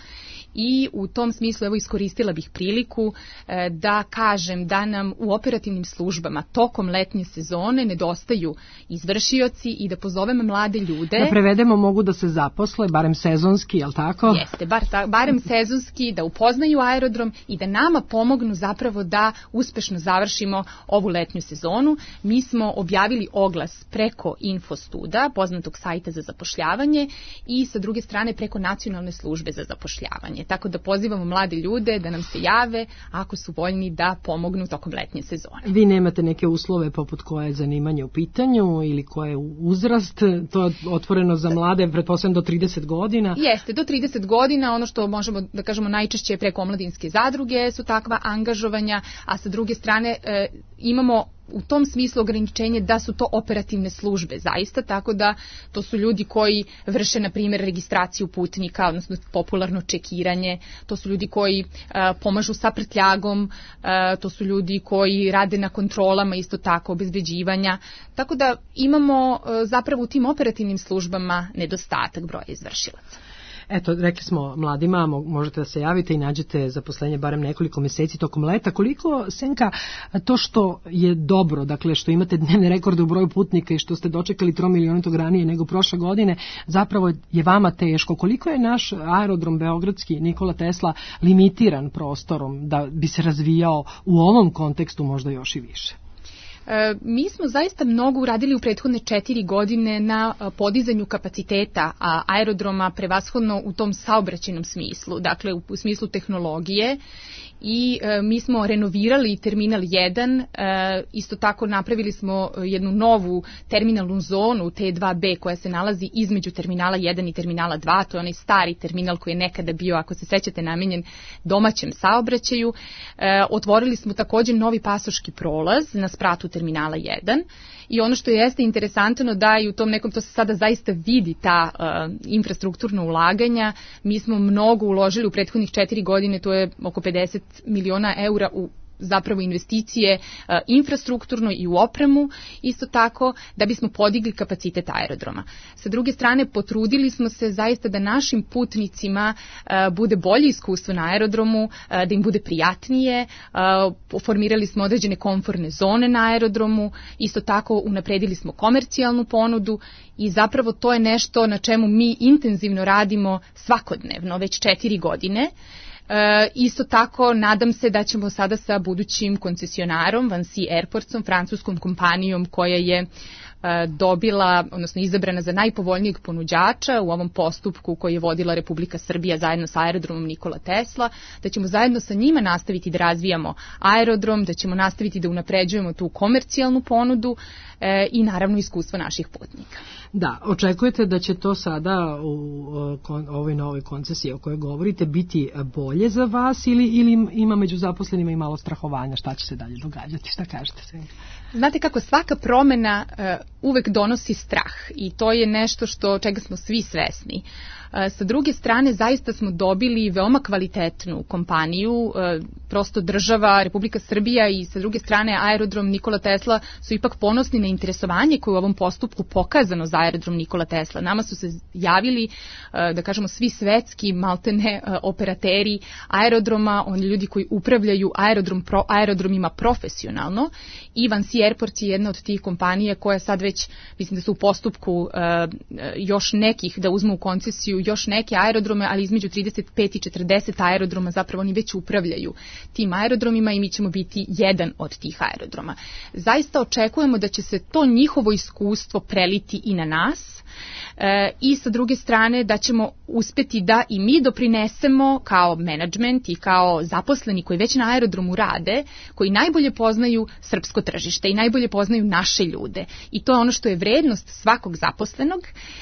i u tom smislu evo iskoristila bih priliku e, da kažem da nam u operativnim službama tokom letnje sezone nedostaju izvršioci i da pozovem mlade ljude. Da prevedemo, mogu da se zaposle, barem sezonski, jel tako? Jeste, bar ta, barem sezonski, da upoznaju aerodrom i da nama pomognu zapravo da uspešno završimo ovu letnju sezonu. Mi smo objavili oglas preko Infostuda, poznatog sajta za zapošljavanje, i sa druge strane preko Nacionalne službe za zapošljavanje. Tako da pozivamo mlade ljude da nam se jave ako su voljni da pomognu tokom letnje sezone. Vi nemate neke uslove poput koje je zanimanje u pitanju ili koje je uzrast, to je otvoreno za mlade, pretpostavljam do trideset godina? Jeste, do trideset godina, ono što možemo da kažemo najčešće preko omladinske zadruge su takva angažovanja, a sa druge strane e, imamo u tom smislu ograničenje da su to operativne službe zaista, tako da to su ljudi koji vrše, na primjer, registraciju putnika, odnosno popularno čekiranje, to su ljudi koji uh, pomažu sa prtljagom, uh, to su ljudi koji rade na kontrolama, isto tako obezbeđivanja, tako da imamo uh, zapravo u tim operativnim službama nedostatak broja izvršilaca. Eto, rekli smo mladima, možete da se javite i nađete zaposlenje barem nekoliko meseci tokom leta. Koliko, Senka, to što je dobro, dakle što imate dnevne rekorde u broju putnika i što ste dočekali tromilionitog ranije nego prošle godine, zapravo je vama teško? Koliko je naš aerodrom beogradski Nikola Tesla limitiran prostorom da bi se razvijao u ovom kontekstu možda još i više? E, mi smo zaista mnogo uradili u prethodne četiri godine na podizanju kapaciteta aerodroma, prevashodno u tom saobraćajnom smislu, dakle u, u smislu tehnologije, i e, mi smo renovirali terminal jedan, e, isto tako napravili smo jednu novu terminalnu zonu T dva B koja se nalazi između terminala jedan i terminala dva, to je onaj stari terminal koji je nekada bio, ako se sećate, namenjen domaćem saobraćaju. E, otvorili smo takođe novi pasoški prolaz na spratu terminala jedan i ono što jeste interesantno da i u tom nekom, to se sada zaista vidi ta uh, infrastrukturna ulaganja, mi smo mnogo uložili u prethodnih četiri godine, to je oko pedeset miliona eura u zapravo investicije uh, infrastrukturno i u opremu, isto tako da bismo podigli kapacitet aerodroma. Sa druge strane, potrudili smo se zaista da našim putnicima uh, bude bolje iskustvo na aerodromu, uh, da im bude prijatnije, uh, formirali smo određene komfortne zone na aerodromu, isto tako unapredili smo komercijalnu ponudu i zapravo to je nešto na čemu mi intenzivno radimo svakodnevno, već četiri godine. E, isto tako nadam se da ćemo sada sa budućim koncesionarom Vansi Airportsom, francuskom kompanijom koja je e, dobila, odnosno izabrana za najpovoljnijeg ponuđača u ovom postupku koji je vodila Republika Srbija zajedno sa aerodromom Nikola Tesla, da ćemo zajedno sa njima nastaviti da razvijamo aerodrom, da ćemo nastaviti da unapređujemo tu komercijalnu ponudu e, i naravno iskustvo naših putnika. Da, očekujete da će to sada u kon, ovoj novoj koncesiji o kojoj govorite biti bolje za vas ili, ili ima među zaposlenima i malo strahovanja, šta će se dalje događati, šta kažete se? Znate kako, svaka promena uh, uvek donosi strah i to je nešto što čega smo svi svesni. Uh, sa druge strane, zaista smo dobili veoma kvalitetnu kompaniju, uh, prosto država, Republika Srbija i sa druge strane aerodrom Nikola Tesla su ipak ponosni na interesovanje koje u ovom postupku pokazano za aerodrom Nikola Tesla. Nama su se javili, uh, da kažemo, svi svetski maltene uh, operateri aerodroma, oni ljudi koji upravljaju aerodrom, pro, aerodromima profesionalno i Vansi Airport je jedna od tih kompanija koja sad već, mislim da su u postupku uh, još nekih da uzmu u koncesiju još neke aerodrome, ali između trideset pet i četrdeset aerodroma zapravo oni već upravljaju tim aerodromima i mi ćemo biti jedan od tih aerodroma. Zaista očekujemo da će se to njihovo iskustvo preliti i na nas e, i sa druge strane da ćemo uspeti da i mi doprinesemo kao menadžment i kao zaposleni koji već na aerodromu rade, koji najbolje poznaju srpsko tržište i najbolje poznaju naše ljude. I to je ono što je vrednost svakog zaposlenog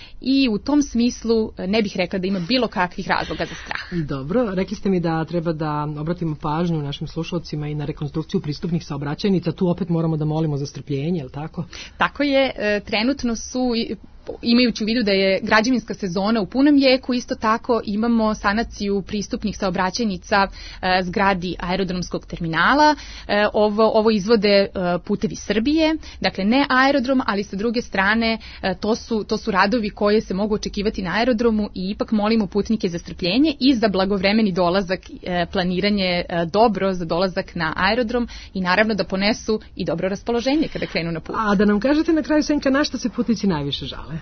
i u tom smislu ne bih rekla da ima bilo kakvih razloga za strah. Dobro, rekli ste mi da treba da obratimo pažnju našim slušalcima i na rekonstrukciju pristupnih saobraćajnica, tu opet moramo da molimo za strpljenje, je li tako? Tako je, trenutno su, imajući u vidu da je građevinska sezona u punom jeku, isto tako imamo sanaciju pristupnih saobraćajnica e, zgradi aerodromskog terminala. E, ovo, ovo izvode e, Putevi Srbije, dakle ne aerodrom, ali sa druge strane e, to, su, to su radovi koje se mogu očekivati na aerodromu i ipak molimo putnike za strpljenje i za blagovremeni dolazak, e, planiranje e, dobro za dolazak na aerodrom i naravno da ponesu i dobro raspoloženje kada krenu na put. A da nam kažete na kraju, Senka, na što se putnici najviše žale?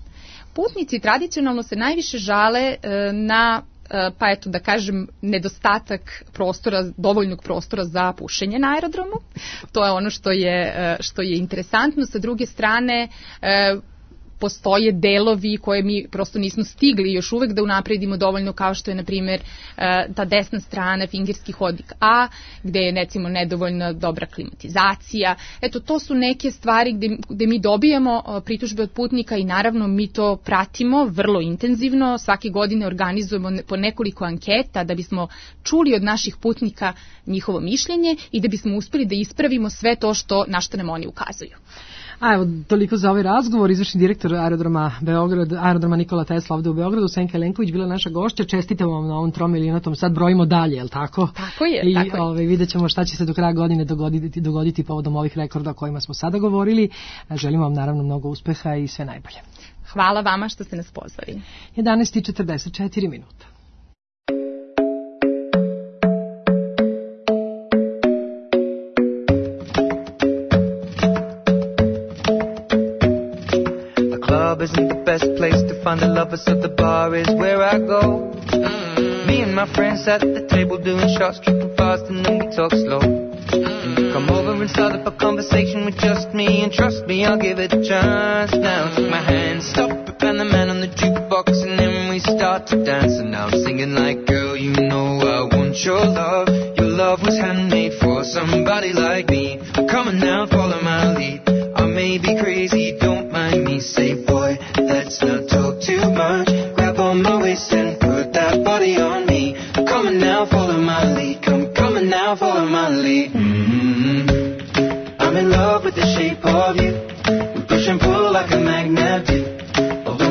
Putnici tradicionalno se najviše žale na, pa eto da kažem, nedostatak prostora, dovoljnog prostora za pušenje na aerodromu. To je ono što je, što je interesantno. Sa druge strane, postoje delovi koje mi prosto nismo stigli još uvek da unapredimo dovoljno, kao što je, na primjer, ta desna strana, fingerski hodnik A, gde je, recimo, nedovoljna dobra klimatizacija. Eto, to su neke stvari gde, gde mi dobijamo pritužbe od putnika i naravno mi to pratimo vrlo intenzivno. Svake godine organizujemo po nekoliko anketa da bismo čuli od naših putnika njihovo mišljenje i da bismo uspeli da ispravimo sve to što, na što nam oni ukazuju. A evo, toliko za ovaj razgovor. Izvršni direktor aerodroma Beograd, aerodroma Nikola Tesla ovde u Beogradu, Senka Jelenković, bila naša gošća. Čestitamo vam na ovom tromilionatom. Sad brojimo dalje, je li tako? Tako je, I, tako je. Ovaj, vidjet ćemo šta će se do kraja godine dogoditi, dogoditi povodom ovih rekorda o kojima smo sada govorili. Želimo vam naravno mnogo uspeha i sve najbolje. Hvala vama što ste nas pozvali. jedanaest i četrdeset četiri minuta. Isn't the best place to find the lovers, so the bar is where I go. Mm-hmm. Me and my friends at the table doing shots, tripping fast, and then we talk slow. Mm-hmm. You come over and start up a conversation with just me, and trust me, I'll give it a chance. Now take my hand, stop it, and the man on the jukebox, and then we start to dance. And now I'm singing like, girl, you know I want your love. Your love was handmade for somebody like me. Come on now, follow my lead. I may be crazy, don't mind me. Say, boy, let's not talk too much. Grab on my waist and put that body on me. Come on now, follow my lead. Come, come on now, follow my lead. Mm-hmm. I'm in love with the shape of you.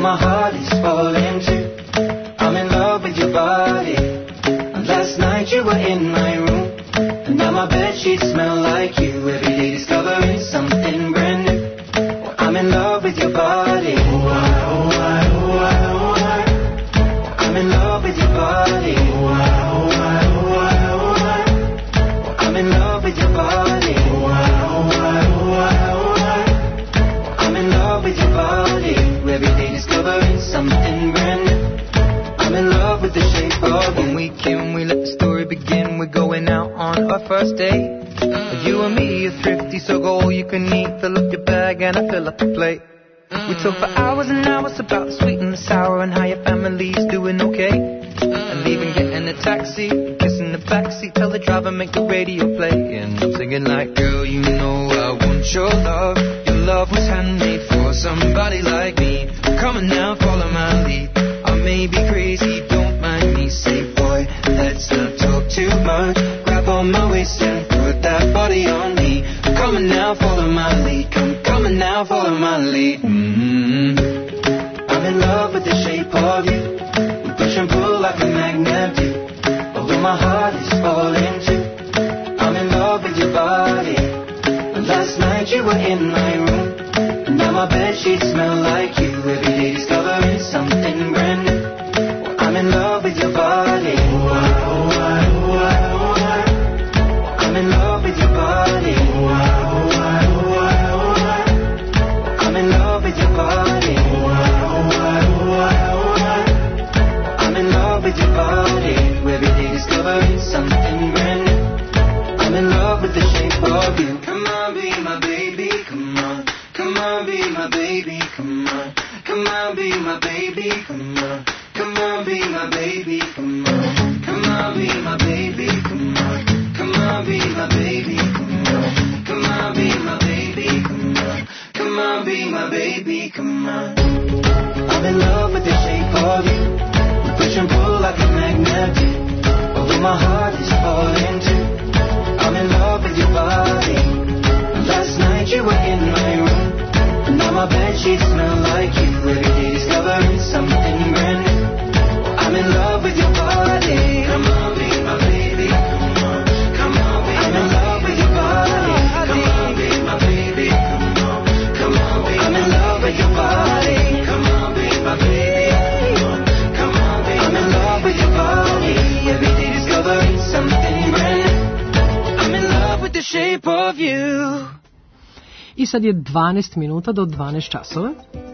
my heart is falling too. I'm in love with your body. And last night you were in my room, and now my bedsheets smell like you. Every day discovering something brand new. Well, I'm in love with your body. Oh, I, oh, I, oh, I, oh, I. I'm in love with your body. Oh, I, oh, I, oh, I, oh, I. I'm in love with your body. Oh, I, oh, I, oh, I, oh, I. I'm in love with your body. Every day discovering something brand new. I'm in love with the shape of you. When we can, we let the story begin. We're going out on our first date. You and me are thrifty, so go all you can eat. Fill up your bag and I fill up the plate. We talk for hours and hours about the sweet and the sour and how your family's doing okay. And even getting a taxi, kissing the backseat, tell the driver make the radio play. And I'm singing like, girl, you know I want your love. Your love was handmade for somebody like me. Come on now, follow my lead. I may be crazy, don't mind me. Say, boy, let's not talk too much. Grab on my waist and put that body on me. Come on now, follow my lead. Come, come on now, follow my lead. Mm-hmm. I'm in love with the shape of you. We push and pull like a magnet do. Although my heart is falling too. I'm in love with your body. And last night you were in my room, and now my bedsheets smell like you. Every day discovering something brand new. Well, I'm in love with your body. Oh, I, oh, I, oh, I, oh, I. I'm in love with your body. Oh, I, oh, I, oh, I, oh, I. I'm in love with your body. Oh, I, oh, I, oh, I, oh, I. I'm in love with your body. Every day discovering something brand new. I'm in love with the shape of you. Come on, be my baby, come on. Come on, be my baby, come on. Come on, be my baby, come on. Come on, be my baby, come on. Come on, be my baby, come on. Come on, be my baby, come on. Come on, be my baby, come on. Come on, be my baby, come on. I'm in love with the shape of you. We push and pull like a magnet do. Although my heart is falling too. I'm in love with your body. Last night you were in my room, and now my bedsheets smell like you. Every day discovering something brand new. I'm in love with your body. Come on, be my baby. Come on, come on, be I'm in love with your body. Come on, be my baby. Come on, come on, be I'm in love with your body. Come on, be my baby. Come on, be I'm in love with your body. Every day discovering something brand new. I'm in love with the shape of you. I sad je dvanaest minuta do dvanaest časova.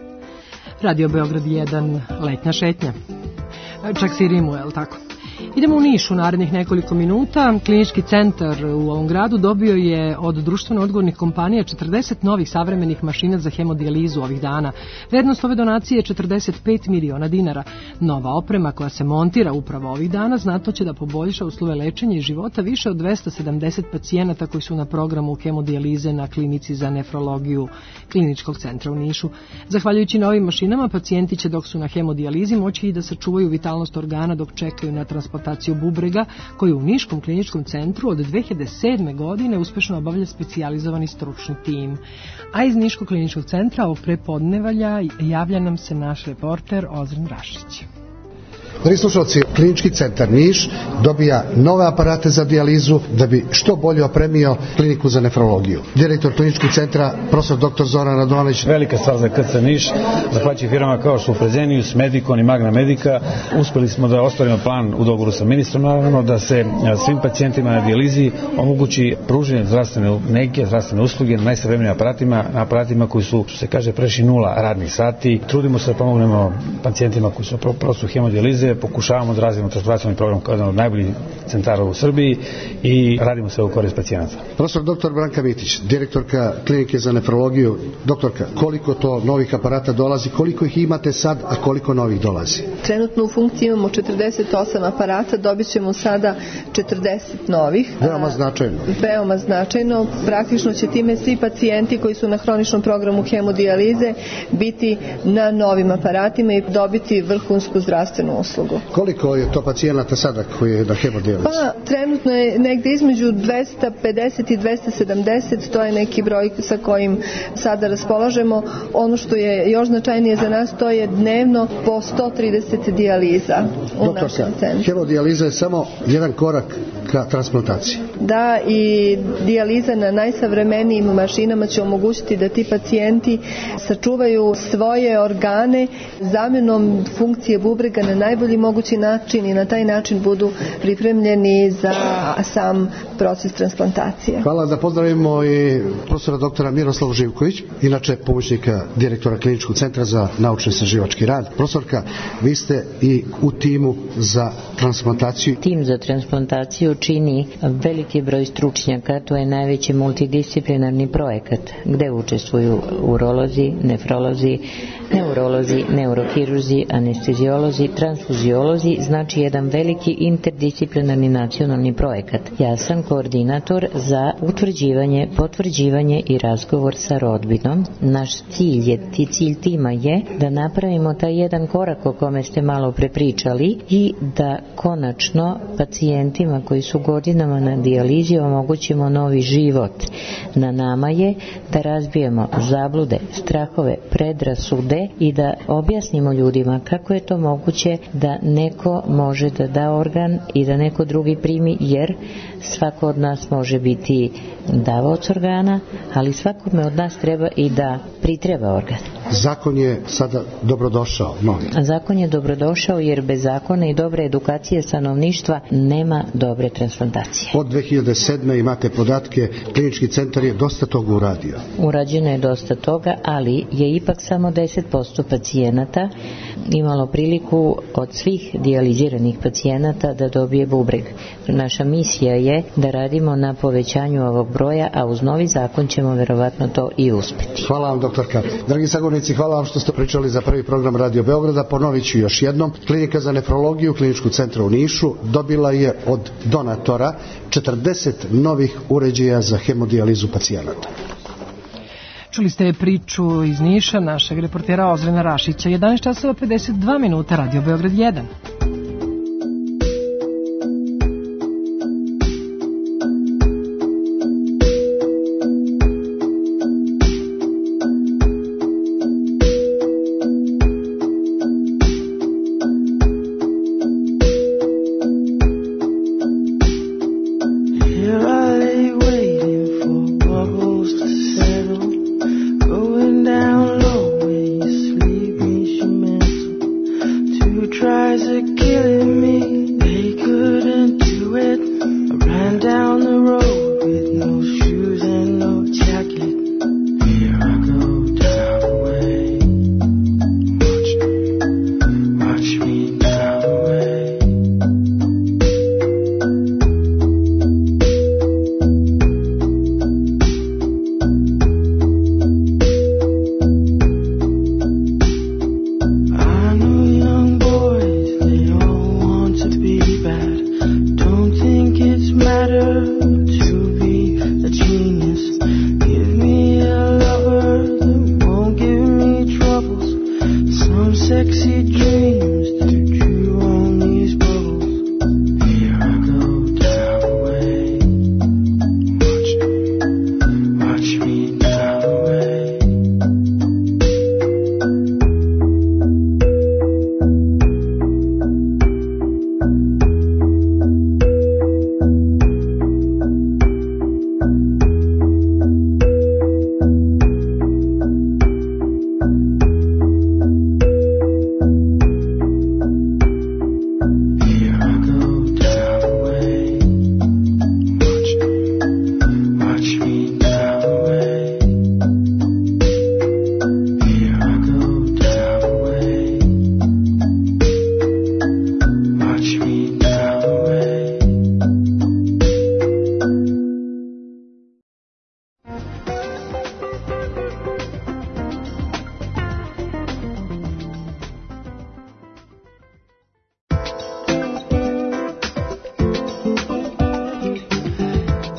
Radio Beograd jedan, letnja šetnja. Čak se i rimuje, je li tako? Idemo u Niš u narednih nekoliko minuta. Klinički centar u ovom gradu dobio je od društveno odgovornih kompanija četrdeset novih savremenih mašina za hemodijalizu ovih dana. Vrednost ove donacije je četrdeset pet miliona dinara. Nova oprema koja se montira upravo ovih dana znatno će da poboljša uslove lečenja i života više od dvesta sedamdeset pacijenata koji su na programu hemodijalize na klinici za nefrologiju Kliničkog centra u Nišu. Zahvaljujući novim mašinama, pacijenti će dok su na hemodijalizi moći i da sačuvaju vitalnost organa dok čekaju na transplataciju bubrega, koju u Niškom kliničkom centru od dve hiljade sedme. godine uspešno obavlja specijalizovani stručni tim. A iz Niškog kliničkog centra ovog prepodnevalja javlja nam se naš reporter Ozren Rašić. Dragi slušalci, Klinički centar Niš dobija nove aparate za dijalizu da bi što bolje opremio kliniku za nefrologiju. Direktor Kliničkog centra, profesor doktor Zoran Radovanović. Velika stvar za K C Niš, zahvaljujući firmama kao što su Fresenius, Medikon i Magna Medica, uspeli smo da ostvarimo plan u dogovoru sa ministrom, naravno, da se svim pacijentima na dijalizi omogući pružanje zdravstvene neke, zdravstvene usluge na najsavremenijim aparatima, na aparatima koji su, što se kaže, prešli nula radnih sati. Trudimo se da pomognemo pacijentima koji su prosto hemodijalize, pokušavamo da razvijemo transplantacioni program kao jedan od najboljih centara u Srbiji i radimo sve u korist pacijenata. Profesor doktor Branka Mitić, direktorka Klinike za nefrologiju. Doktorka, koliko to novih aparata dolazi, koliko ih imate sad, a koliko novih dolazi? Trenutno u funkciji imamo četrdeset osam aparata, dobit ćemo sada četrdeset novih. Veoma značajno. Veoma značajno. Praktično će time svi pacijenti koji su na hroničnom programu hemodijalize biti na novim aparatima i dobiti vrhunsku zdravstvenu uslugu. uslugu. Koliko je to pacijenata sada koji je na hemodijalizi? Pa trenutno je negde između dvesta pedeset i dvesta sedamdeset, to je neki broj sa kojim sada raspolažemo. Ono što je još značajnije za nas, to je dnevno po sto trideset dijaliza u Doktorka, našem centru. hemodijaliza je samo jedan korak ka transplantaciji. Da, i dijaliza na najsavremenijim mašinama će omogućiti da ti pacijenti sačuvaju svoje organe zamjenom funkcije bubrega na najbolji mogući način i na taj način budu pripremljeni za sam proces transplantacije. Hvala, da pozdravimo i profesora doktora Miroslav Živković, inače pomoćnika direktora Kliničkog centra za naučno-istraživački rad. Profesorka, vi ste i u timu za transplantaciju. Tim za transplantaciju čini veliki broj stručnjaka, to je najveći multidisciplinarni projekat gde učestvuju urolozi, nefrolozi, neurolozi, neurohirurzi, anesteziolozi, transfuziolozi, znači jedan veliki interdisciplinarni nacionalni projekat. Ja sam koordinator za utvrđivanje, potvrđivanje i razgovor sa rodbinom. Naš cilj je, ti cilj tima je da napravimo taj jedan korak o kome ste malo prepričali i da konačno pacijentima koji su godinama na dijalizi omogućimo novi život. Na nama je da razbijemo zablude, strahove, predrasude i da objasnimo ljudima kako je to moguće da neko može da da organ i da neko drugi primi, jer svako od nas može biti davaoc organa, ali svakome od nas treba i da pritreba organ. Zakon je sada dobrodošao, novi. Zakon je dobrodošao jer bez zakona i dobre edukacije stanovništva nema dobre transplantacije. Od dve hiljade sedme imate podatke, klinički centar je dosta toga uradio. Urađeno je dosta toga, ali je ipak samo deset posto pacijenata imalo priliku od svih dijaliziranih pacijenata da dobije bubreg. Naša misija je da radimo na povećanju ovog broja, a uz novi zakon ćemo verovatno to i uspeti. Hvala vam, doktorka. Dragi sagovornici, hvala vam što ste pričali za prvi program Radio Beograda. Ponovit ću još jednom. Klinika za nefrologiju Kliničkog centra u Nišu dobila je od donatora četrdeset novih uređaja za hemodijalizu pacijenata. Čuli ste priču iz Niša našeg reportera Ozrena Rašića. jedanaest časova pedeset dva minuta, Radio Beograd jedan.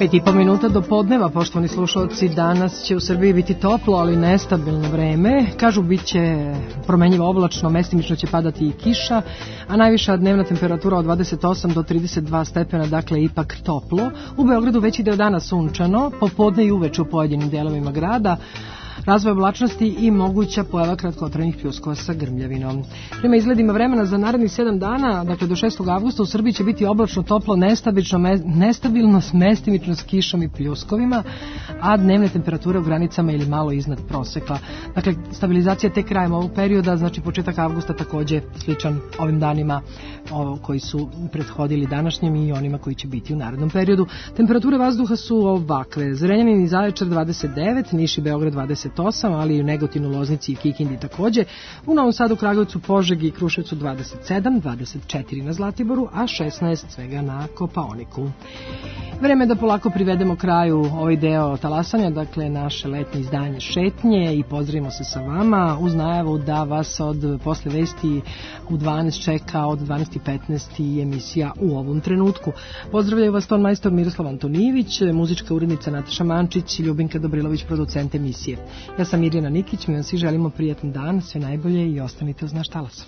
Pet i po minuta do podneva, poštovani slušalci, danas će u Srbiji biti toplo, ali nestabilno vreme. Kažu, bit će promenjivo oblačno, mestimično će padati i kiša, a najviša dnevna temperatura od dvadeset osam do trideset dva stepena, dakle ipak toplo. U Beogradu veći deo dana sunčano, popodne i uveče u pojedinim delovima grada. Razvoj oblačnosti i moguća pojava kratkotrajnih pljuskova sa grmljavinom. Prema izgledima vremena za narednih sedam dana, dakle do šestog avgusta, u Srbiji će biti oblačno, toplo, nestabilno, me, nestabilno mestimično s kišom i pljuskovima, a dnevne temperature u granicama ili malo iznad proseka. Dakle, stabilizacija tek krajem ovog perioda, znači početak avgusta takođe sličan ovim danima ovo, koji su prethodili današnjem i onima koji će biti u narednom periodu. Temperature vazduha su ovakve: Zrenjanin i Zaječar dvadeset devet, Niš i Beograd dvadeset osam, ali i u Negotinu, Loznici i Kikindi takođe. U Novom Sadu, Kragujevcu, Požegi i Kruševcu dvadeset sedam, dvadeset četiri na Zlatiboru, a šesnaest svega na Kopaoniku. Vreme je da polako privedemo kraju ovaj deo talasanja, dakle naše letnje izdanje Šetnje, i pozdravimo se sa vama uz najavu da vas od posle vesti u dvanaest čeka od dvanaest i petnaest i emisija U ovom trenutku. Pozdravljaju vas ton majstor Miroslav Antonijević, muzička urednica Nataša Mančić i Ljubinka Dobrilović, producent emisije. Ja sam Mirjana Nikić, mi vam svi želimo prijatan dan, sve najbolje i ostanite uz naš talas.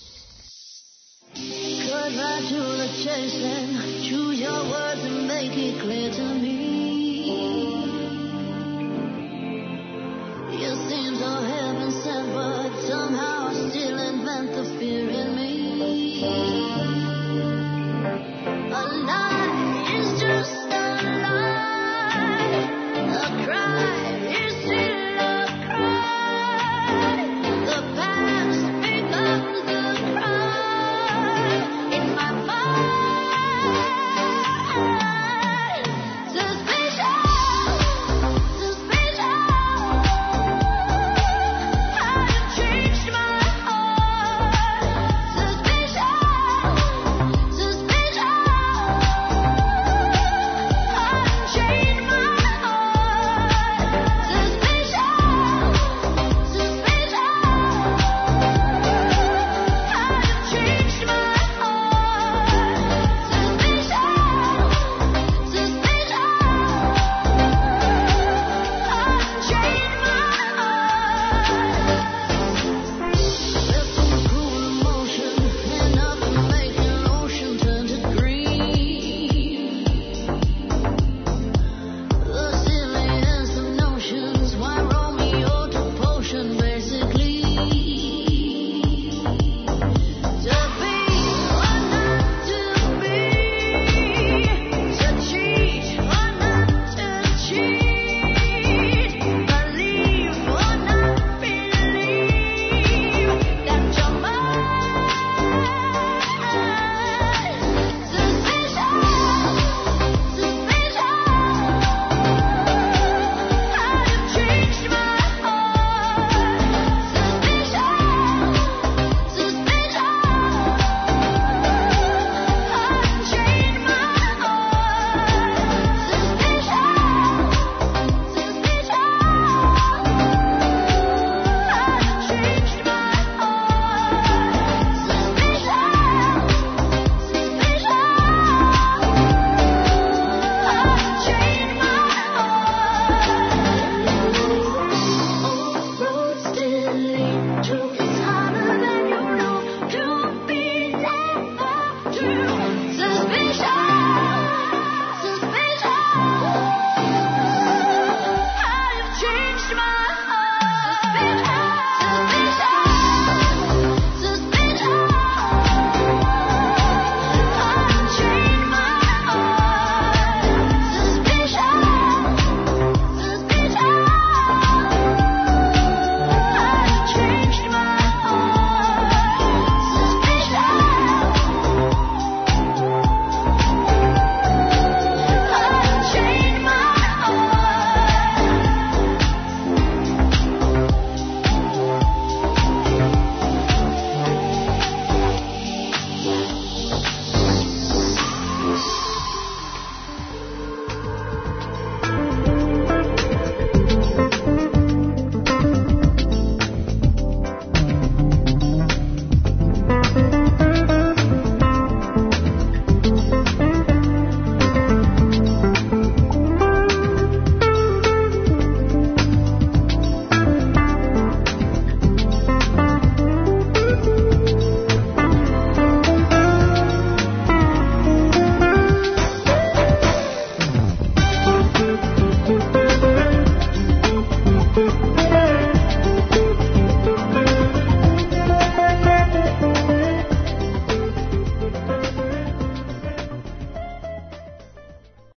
Choose your words and make it clear to me. You seem so heaven sent, but